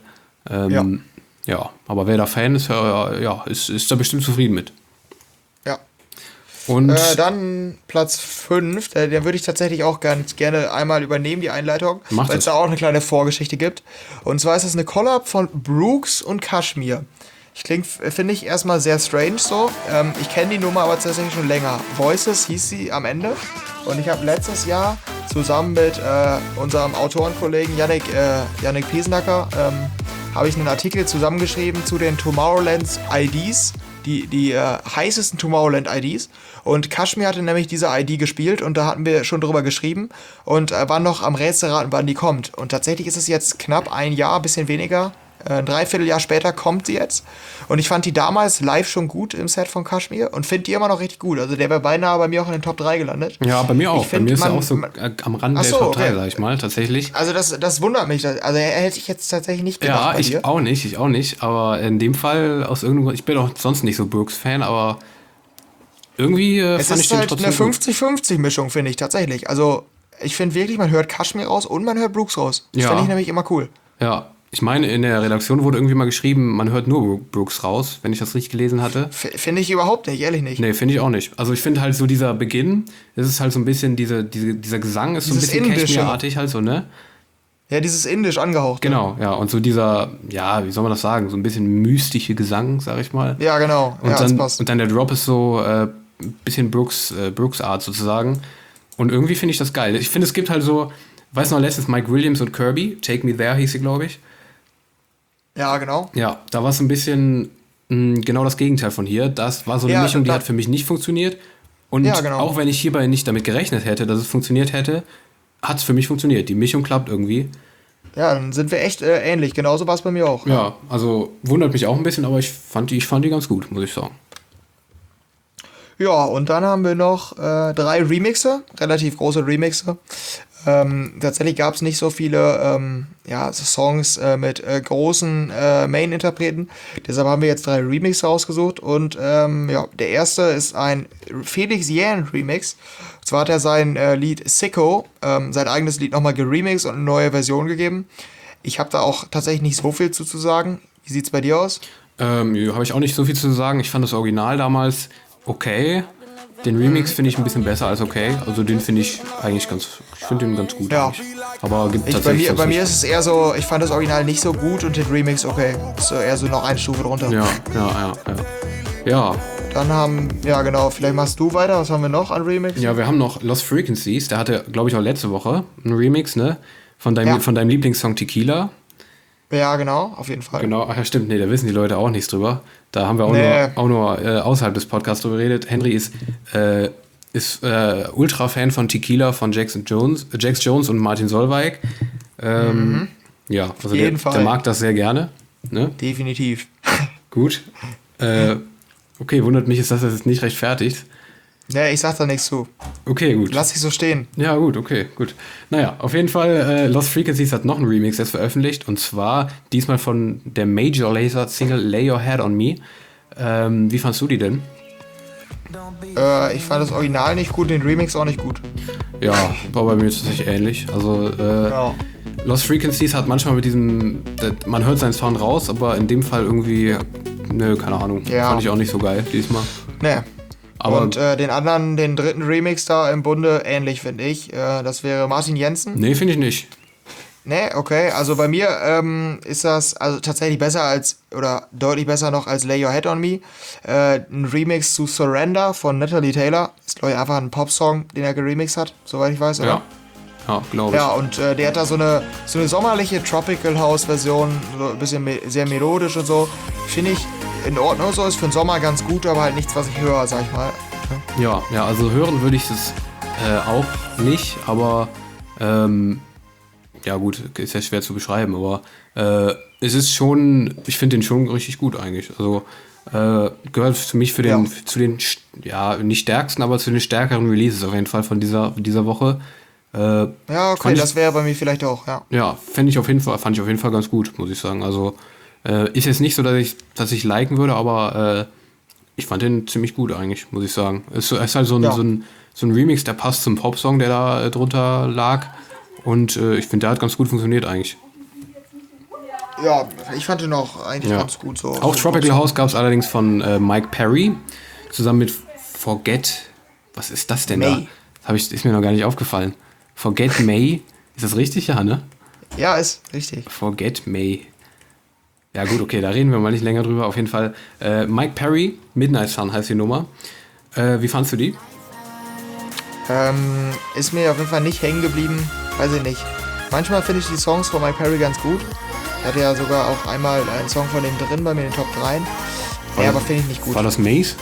Ja, aber wer da Fan ist, ist da bestimmt zufrieden mit. Ja. Und Dann Platz 5, den würde ich tatsächlich auch ganz gerne einmal übernehmen, die Einleitung, Mach weil es das. da auch eine kleine Vorgeschichte gibt. Und zwar ist es eine Collab von Brooks und Kashmir. Finde ich erstmal sehr strange so. Ich kenne die Nummer aber tatsächlich schon länger. Voices hieß sie am Ende. Und ich habe letztes Jahr zusammen mit unserem Autorenkollegen Yannick Piesnacker habe ich einen Artikel zusammengeschrieben zu den Tomorrowlands IDs die heißesten Tomorrowland-IDs. Und Kashmir hatte nämlich diese ID gespielt und da hatten wir schon drüber geschrieben und waren noch am Rätselraten, wann die kommt. Und tatsächlich ist es jetzt knapp ein Jahr, bisschen weniger. Ein Dreivierteljahr später kommt sie jetzt. Und ich fand die damals live schon gut im Set von Kashmir und finde die immer noch richtig gut. Also der wäre beinahe bei mir auch in den Top 3 gelandet. Ja, bei mir auch. Ich Bei find, mir ist er man- auch so am Rand Ach der so, Top 3, okay. sag ich mal, tatsächlich. Also das wundert mich. Also hätte ich jetzt tatsächlich nicht gedacht Ja, bei dir. ich auch nicht. Aber in dem Fall, aus irgendeinem Grund, ich bin auch sonst nicht so Brooks-Fan, aber irgendwie Es fand ich ist den halt trotzdem eine gut. 50-50-Mischung, finde ich tatsächlich. Also ich finde wirklich, man hört Kashmir raus und man hört Brooks raus. Das Ja. finde ich nämlich immer cool. Ja, ich meine, in der Redaktion wurde irgendwie mal geschrieben, man hört nur Brooks raus, wenn ich das richtig gelesen hatte. Finde ich überhaupt nicht, ehrlich nicht. Nee, finde ich auch nicht. Also ich finde halt so dieser Beginn, das ist halt so ein bisschen, dieser Gesang ist so ein Dieses bisschen Indische. Cashmere-artig halt so, ne? Ja, dieses indisch angehaucht. Genau, ja. Und so dieser, ja, wie soll man das sagen, so ein bisschen mystische Gesang, sag ich mal. Ja, genau. Und, Ja, das dann, passt. und dann der Drop ist so ein bisschen Brooks-Art sozusagen. Und irgendwie finde ich das geil. Ich finde, es gibt halt so, weiß noch letztens Mike Williams und Kirby, Take Me There hieß sie, glaube ich. Ja, genau. Ja, da war es ein bisschen genau das Gegenteil von hier. Das war so eine Ja, Mischung, die da- hat für mich nicht funktioniert. Und Ja, genau. auch wenn ich hierbei nicht damit gerechnet hätte, dass es funktioniert hätte, hat es für mich funktioniert. Die Mischung klappt irgendwie. Ja, dann sind wir echt ähnlich. Genauso war es bei mir auch. Ja, also wundert mich auch ein bisschen, aber ich fand die ganz gut, muss ich sagen. Ja, und dann haben wir noch 3 Remixe, relativ große Remixe. Tatsächlich gab es nicht so viele so Songs mit großen Main-Interpreten. Deshalb haben wir jetzt 3 Remixe rausgesucht. Und der erste ist ein Felix Jähn Remix. Und zwar hat er sein Lied Sicko, sein eigenes Lied nochmal geremixed und eine neue Version gegeben. Ich habe da auch tatsächlich nicht so viel zu sagen. Wie sieht's bei dir aus? Habe ich auch nicht so viel zu sagen. Ich fand das Original damals okay. Den Remix finde ich ein bisschen besser als okay. Also den finde ich eigentlich ich finde den ganz gut. Ja. Eigentlich. Aber gibt Bei tatsächlich mir, bei sonst mir nicht. ist es eher so, ich fand das Original nicht so gut und den Remix okay. Ist so eher so noch eine Stufe drunter. Ja. Ja, Dann genau, vielleicht machst du weiter. Was haben wir noch an Remix? ja, wir haben noch Lost Frequencies. Der hatte, glaube ich, auch letzte Woche einen Remix, ne? Von Ja. deinem Lieblingssong Tequila. Ja, genau, auf jeden Fall. Genau, ach ja, stimmt, nee, da wissen die Leute auch nichts drüber. Da haben wir Nee. auch nur außerhalb des Podcasts drüber geredet. Henry ist Ultra-Fan von Tequila von Jax Jones und Martin Solveig. Ja, also Auf jeden der Fall. mag das sehr gerne. Ne? Definitiv. Gut. Okay, wundert mich, ist das jetzt nicht rechtfertigt. Ja, ich sag da nichts zu. Okay, gut. Lass dich so stehen. Ja, gut, okay, gut. Naja, auf jeden Fall, Lost Frequencies hat noch einen Remix jetzt veröffentlicht und zwar diesmal von der Major Lazer Single Lay Your Head on Me. Wie fandst du die denn? Ich fand das Original nicht gut, den Remix auch nicht gut. Ja, war bei mir tatsächlich ähnlich. Also, Ja. Lost Frequencies hat manchmal mit man hört seinen Sound raus, aber in dem Fall irgendwie, ne, keine Ahnung, Ja. fand ich auch nicht so geil diesmal. Nee. Aber Und den dritten Remix da im Bunde, ähnlich finde ich. Das wäre Martin Jensen. nee, finde ich nicht. Nee, okay. Also bei mir ist das also tatsächlich besser oder deutlich besser noch als Lay Your Head on Me. Ein Remix zu Surrender von Natalie Taylor. Ist, glaube ich, einfach ein Popsong, den er geremixed hat, soweit ich weiß, oder? Ja, ja, glaube ich. Ja, und der hat da so eine sommerliche Tropical House Version, so ein bisschen sehr melodisch und so. Finde ich in Ordnung, so ist für den Sommer ganz gut, aber halt nichts, was ich höre, sag ich mal. Ja, also hören würde ich es auch nicht, aber ja gut, ist ja schwer zu beschreiben, aber es ist schon, ich finde den schon richtig gut eigentlich. Also gehört für mich zu den, nicht stärksten, aber zu den stärkeren Releases auf jeden Fall von dieser Woche. Ja, okay, Fand ich- das wäre bei mir vielleicht auch, ja. Ja, fand ich auf jeden Fall ganz gut, muss ich sagen. Also ist jetzt nicht so, dass ich liken würde, aber ich fand den ziemlich gut eigentlich, muss ich sagen. Es ist halt so ein Remix, der passt zum Popsong, der da drunter lag. Und ich finde, der hat ganz gut funktioniert eigentlich. Ja, ich fand den auch eigentlich Ja. ganz gut so. Auch so Tropical House gab es allerdings von Mike Perry, zusammen mit Forget. Was ist das denn May. da? Ist mir noch gar nicht aufgefallen. Forget May. Ist das richtig? Ja, ne? Ja, ist richtig. Forget May. Ja gut, okay, da reden wir mal nicht länger drüber. Auf jeden Fall Mike Perry, Midnight Sun heißt die Nummer. Wie fandst du die? Ist mir auf jeden Fall nicht hängen geblieben, weiß ich nicht. Manchmal finde ich die Songs von Mike Perry ganz gut. Er hatte ja sogar auch einmal einen Song von dem drin bei mir in den Top 3. Ja, aber finde ich nicht gut. War das Maze?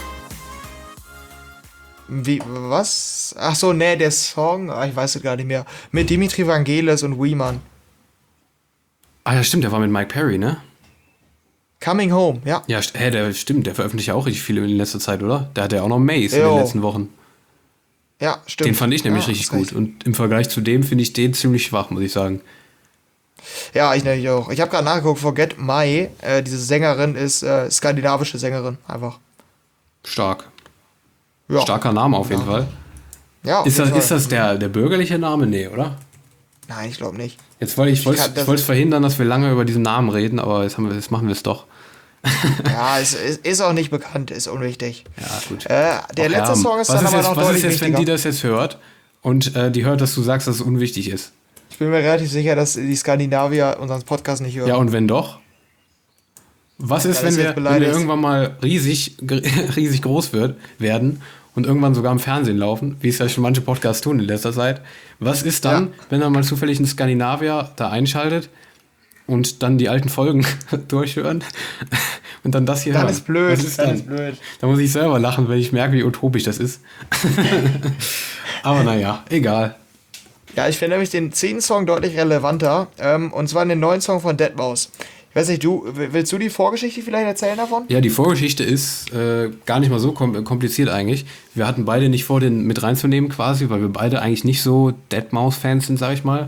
Wie, was? Ach so, nee, der Song, ich weiß es gar nicht mehr. Mit Dimitri Vangelis und Weeman. Ah ja, stimmt, der war mit Mike Perry, ne? Coming Home, ja. Ja, der stimmt, der veröffentlicht ja auch richtig viel in letzter Zeit, oder? Der hatte ja auch noch Maze in den Jo. letzten Wochen. Ja, stimmt. Den fand ich nämlich Ja, richtig hast recht. gut. Und im Vergleich zu dem finde ich den ziemlich schwach, muss ich sagen. Ja, ich nämlich auch. Ich habe gerade nachgeguckt, Forget My, diese Sängerin ist skandinavische Sängerin, einfach. Stark. Ja. Starker Name auf jeden Fall. Ja, auf Ist jeden das, Fall. ist das der bürgerliche Name? Nee, oder? Nein, ich glaube nicht. Jetzt wollte ich kann wollte das- es verhindern, dass wir lange über diesen Namen reden, aber jetzt machen wir es doch. Ja, es ist auch nicht bekannt, ist unwichtig. Ja, gut. Der letzte Song ist was dann aber jetzt, noch was deutlich ist jetzt, wenn wichtiger. die das jetzt hört und die hört, dass du sagst, dass es unwichtig ist? Ich bin mir relativ sicher, dass die Skandinavier unseren Podcast nicht hören. Ja, und wenn doch? Was ist, Dann wenn ist wir, jetzt wenn wir beleidigt. irgendwann mal riesig groß werden und irgendwann sogar im Fernsehen laufen, wie es ja schon manche Podcasts tun in letzter Zeit? Was ist dann, Ja. wenn dann mal zufällig ein Skandinavier da einschaltet und dann die alten Folgen durchhören und dann das hier Dann hören? ist blöd, Was ist dann dann? ist blöd. Da muss ich selber lachen, wenn ich merke, wie utopisch das ist. Aber naja, egal. Ja, ich finde nämlich den 10. Song deutlich relevanter. Und zwar den neuen Song von Deadmau5. Ich weiß nicht, willst du die Vorgeschichte vielleicht erzählen davon? Ja, die Vorgeschichte ist gar nicht mal so kompliziert eigentlich. Wir hatten beide nicht vor, den mit reinzunehmen quasi, weil wir beide eigentlich nicht so Deadmau5-Fans sind, sag ich mal.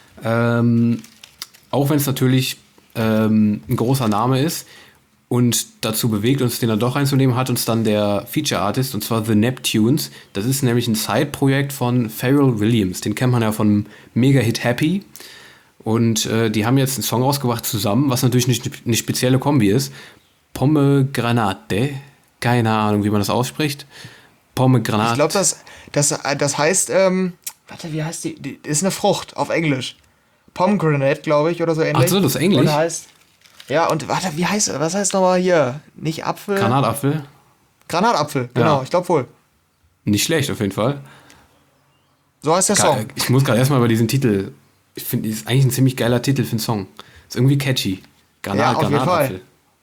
Auch wenn es natürlich ein großer Name ist und dazu bewegt, uns den dann doch reinzunehmen, hat uns dann der Feature-Artist, und zwar The Neptunes. Das ist nämlich ein Side-Projekt von Pharrell Williams. Den kennt man ja von Mega-Hit Happy. Und die haben jetzt einen Song rausgebracht zusammen, was natürlich eine spezielle Kombi ist. Pomegranate. Keine Ahnung, wie man das ausspricht. Pomegranate. Ich glaube, das heißt, warte, wie heißt die? Die ist eine Frucht auf Englisch. Pomegranate, glaube ich, oder so ähnlich. Ach so, das ist Englisch? Und heißt, ja, und warte, was heißt nochmal hier? Nicht Apfel? Granatapfel. Granatapfel, genau, Ja. ich glaube wohl. Nicht schlecht auf jeden Fall. So heißt der Song. Ich muss gerade erstmal über diesen Titel. Ich finde, ist eigentlich ein ziemlich geiler Titel für einen Song. Ist irgendwie catchy. Ja, auf jeden Granatapfel.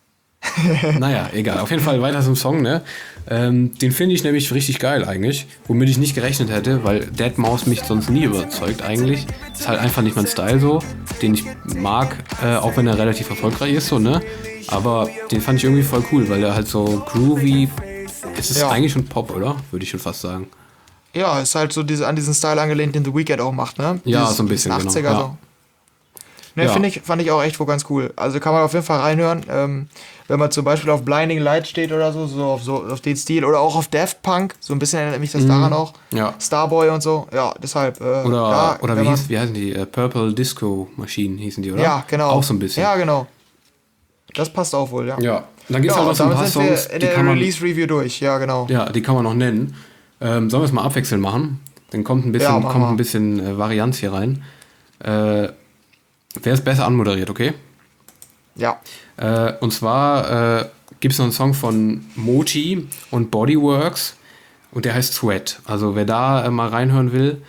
Naja, egal. Auf jeden Fall weiter zum Song, ne? Den finde ich nämlich richtig geil eigentlich. Womit ich nicht gerechnet hätte, weil Deadmau5 mich sonst nie überzeugt eigentlich. Ist halt einfach nicht mein Style so, den ich mag, auch wenn er relativ erfolgreich ist, so, ne? Aber den fand ich irgendwie voll cool, weil der halt so groovy. Es ist Ja. eigentlich schon Pop, oder? Würde ich schon fast sagen. Ja, ist halt so an diesen Style angelehnt, den The Weeknd auch macht, ne? Ja, so ein bisschen, 80er genau, ja. so. Ne, Ja. fand ich auch echt wohl ganz cool. Also kann man auf jeden Fall reinhören. Wenn man zum Beispiel auf Blinding Light steht oder so auf den Stil. Oder auch auf Daft Punk. So ein bisschen erinnert mich das daran auch. Ja. Starboy und so. Ja, deshalb. Oder wenn wie heißen die? Purple Disco Machine hießen die, oder? Ja, genau. Auch so ein bisschen. Ja, genau. Das passt auch wohl, ja. Ja. Und dann gibt es Ja, halt noch und so ein damit paar sind Songs, wir in die der kann man, Release-Review durch. Ja, genau. ja, die kann man noch nennen. Sollen wir es mal abwechselnd machen? Dann kommt ein bisschen, Ja, machen wir. Varianz hier rein. Wer ist besser anmoderiert, okay? Ja. Und zwar gibt es noch einen Song von Mochi und Bodyworks und der heißt Sweat. Also wer da mal reinhören will,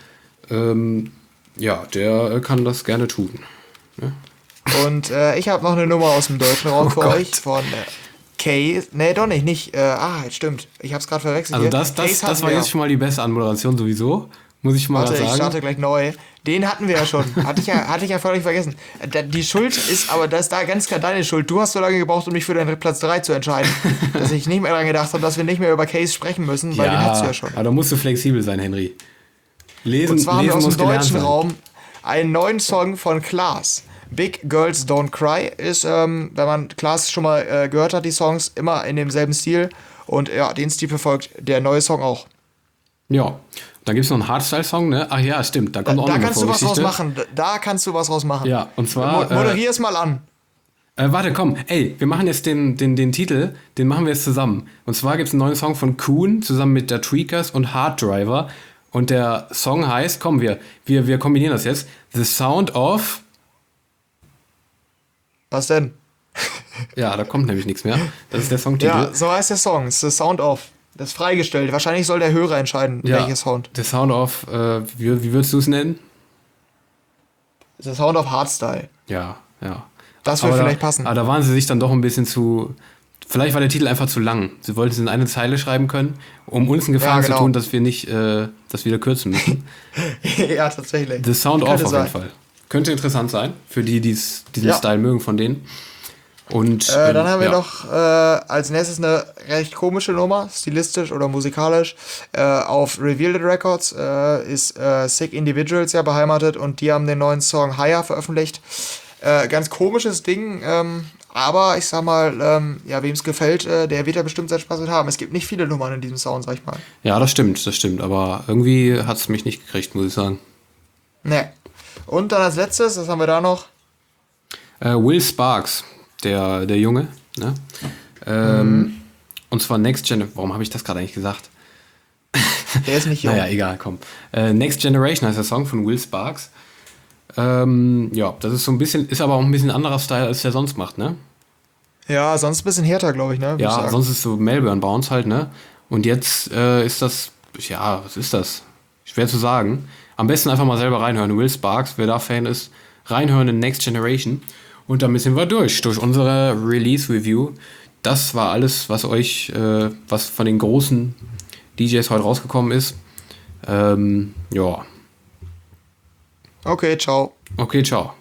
ja, der kann das gerne tun. Und ich habe noch eine Nummer aus dem deutschen Raum für Gott. euch von Case. Nee, doch nicht. Stimmt. Ich habe es gerade verwechselt. Also hier. das Case hatten war wir. jetzt schon mal die beste Anmoderation sowieso, muss ich schon mal Warte, ich sagen. starte gleich neu. Den hatten wir ja schon. Hatte ich ja völlig vergessen. Die Schuld ist, aber das ist da ganz klar deine Schuld. Du hast so lange gebraucht, um mich für deinen Platz 3 zu entscheiden, dass ich nicht mehr daran gedacht habe, dass wir nicht mehr über Case sprechen müssen, weil den hast du ja schon. aber da musst du flexibel sein, Henry. Lesen, Und zwar haben wir lesen aus muss dem gelernt deutschen sein. Raum einen neuen Song von Klaas. Big Girls Don't Cry ist, wenn man Klaas schon mal gehört hat, die Songs, immer in demselben Stil. Und ja, den Stil verfolgt der neue Song auch. Ja, dann gibt es noch einen Hardstyle-Song, ne? Ach ja, stimmt, da kommt auch Da noch eine kannst du was draus Vorgeschichte. machen. Da kannst du was draus machen. Ja, und zwar... Moderier es mal an. Warte, komm, ey, wir machen jetzt den Titel, den machen wir jetzt zusammen. Und zwar gibt es einen neuen Song von Kuhn zusammen mit der Tweakers und Hard Driver. Und der Song heißt, komm, wir kombinieren das jetzt. The Sound of... Was denn? Ja, da kommt nämlich nichts mehr. Das ist der Songtitel. Ja, so heißt der Song. The Sound of. Das ist freigestellt. Wahrscheinlich soll der Hörer entscheiden, welcher Sound. The Sound of, wie würdest du es nennen? The Sound of Hardstyle. Ja. Das würde Aber vielleicht passen. Aber da waren sie sich dann doch ein bisschen zu Vielleicht war der Titel einfach zu lang. Sie wollten es in eine Zeile schreiben können, um uns einen Gefallen Ja, genau. zu tun, dass wir nicht das wieder kürzen müssen. Ja, tatsächlich. The Sound Off Könnte auf sein. jeden Fall. Könnte interessant sein, für die, die diesen Ja. Style mögen von denen. Und Dann haben wir ja. noch als nächstes eine recht komische Nummer, stilistisch oder musikalisch. Auf Revealed Records ist Sick Individuals ja beheimatet und die haben den neuen Song Higher veröffentlicht. Ganz komisches Ding, aber ich sag mal, ja, wem es gefällt, der wird ja bestimmt seinen Spaß mit haben. Es gibt nicht viele Nummern in diesem Sound, sag ich mal. Ja, das stimmt. Aber irgendwie hat es mich nicht gekriegt, muss ich sagen. Ne. Und dann als letztes, was haben wir da noch? Will Sparks, der Junge, ne? Und zwar Next Gen. Warum habe ich das gerade eigentlich gesagt? Der ist nicht jung. Naja, egal, komm. Next Generation heißt der Song von Will Sparks. Ja, das ist so ein bisschen, ist aber auch ein bisschen anderer Style, als der sonst macht, ne? Ja, sonst ein bisschen härter, glaube ich, ne? Würd ich Ja, sagen. sonst ist so Melbourne Bounce halt, ne? Und jetzt ist das, ja, was ist das? Schwer zu sagen. Am besten einfach mal selber reinhören. Will Sparks, wer da Fan ist, reinhören in Next Generation. Und damit sind wir durch unsere Release-Review. Das war alles, was euch, was von den großen DJs heute rausgekommen ist. Ja, Okay, ciao. okay, ciao.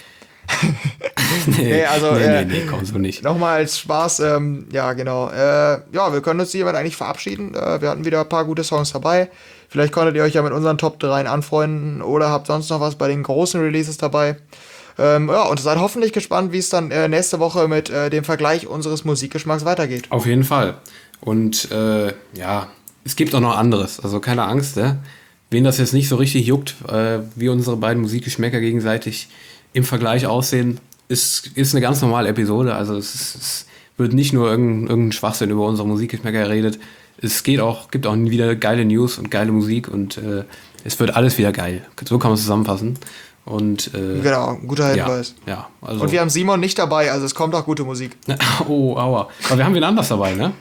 Nee, also, nee, komm, so nicht. Nochmal als Spaß, ja, genau. Ja, wir können uns hiermit eigentlich verabschieden. Wir hatten wieder ein paar gute Songs dabei. Vielleicht konntet ihr euch ja mit unseren Top 3 anfreunden oder habt sonst noch was bei den großen Releases dabei. Ja, und seid hoffentlich gespannt, wie es dann nächste Woche mit dem Vergleich unseres Musikgeschmacks weitergeht. Auf jeden Fall. Und ja, es gibt auch noch anderes. Also keine Angst, ne? Wen das jetzt nicht so richtig juckt, wie unsere beiden Musikgeschmäcker gegenseitig im Vergleich aussehen, ist eine ganz normale Episode. Also es wird nicht nur irgendein Schwachsinn über unsere Musikgeschmäcker geredet. Es gibt auch wieder geile News und geile Musik und es wird alles wieder geil. So kann man es zusammenfassen. Und Genau, ein guter Hinweis. ja, also. Und wir haben Simon nicht dabei, also es kommt auch gute Musik. Oh, aua. Aber wir haben wen anders dabei, ne?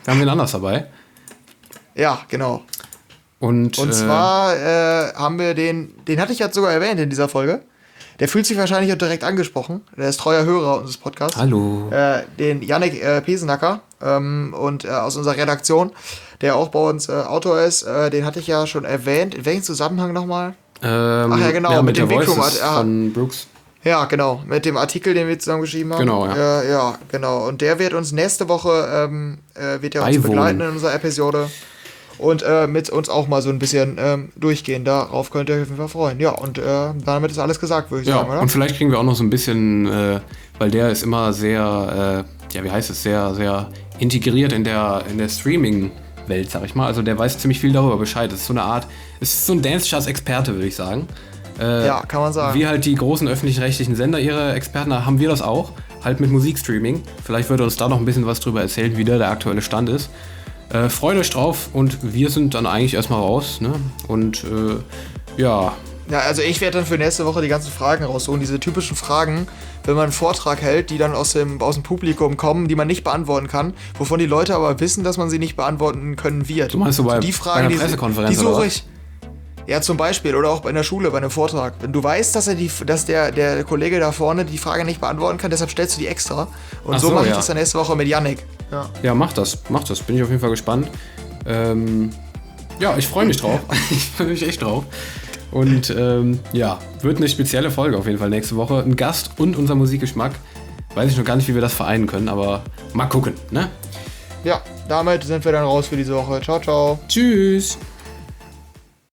Ja, genau. Und zwar haben wir den hatte ich jetzt sogar erwähnt in dieser Folge. Der fühlt sich wahrscheinlich auch direkt angesprochen. Der ist treuer Hörer unseres Podcasts. hallo. Den Yannick Pesenacker und aus unserer Redaktion, der auch bei uns Autor ist. Den hatte ich ja schon erwähnt. In welchem Zusammenhang nochmal? Ach ja, genau, mit der dem Vikrum Voices von Brooks. Ja, genau. Mit dem Artikel, den wir zusammen geschrieben haben. Genau, ja. Ja, genau. Und der wird uns nächste Woche wird er uns Beiwohnen. begleiten in unserer Episode. Und mit uns auch mal so ein bisschen durchgehen. Darauf könnt ihr euch auf jeden Fall freuen. Ja, und damit ist alles gesagt, würde ich Ja, sagen, oder? und vielleicht kriegen wir auch noch so ein bisschen, weil der ist immer sehr, ja, wie heißt es, sehr, sehr integriert in der Streaming-Welt, sag ich mal. Also der weiß ziemlich viel darüber Bescheid. Es ist so eine Art, es ist so ein Dance-Charts-Experte, würde ich sagen. Ja, kann man sagen. Wie halt die großen öffentlich-rechtlichen Sender ihre Experten haben, wir das auch. Halt mit Musikstreaming. Vielleicht wird er uns da noch ein bisschen was drüber erzählen, wie der aktuelle Stand ist. Freut euch drauf und wir sind dann eigentlich erstmal raus, ne? Und ja. Ja, also ich werde dann für nächste Woche die ganzen Fragen raussuchen. Diese typischen Fragen, wenn man einen Vortrag hält, die dann aus dem Publikum kommen, die man nicht beantworten kann, wovon die Leute aber wissen, dass man sie nicht beantworten können wird. Du meinst so bei die bei einer Pressekonferenz die oder suche was? ich. Ja, zum Beispiel. Oder auch in der Schule, bei einem Vortrag. Wenn du weißt, dass der Kollege da vorne die Frage nicht beantworten kann, deshalb stellst du die extra. Und Ach so so, mache ich ja. das dann nächste Woche mit Yannick. Ja. Ja, mach das. Bin ich auf jeden Fall gespannt. Ja, ich freue mich drauf. Ich freue mich echt drauf. Und ja, wird eine spezielle Folge auf jeden Fall nächste Woche. Ein Gast und unser Musikgeschmack. Weiß ich noch gar nicht, wie wir das vereinen können, aber mal gucken, ne? Ja, damit sind wir dann raus für diese Woche. Ciao, ciao. Tschüss!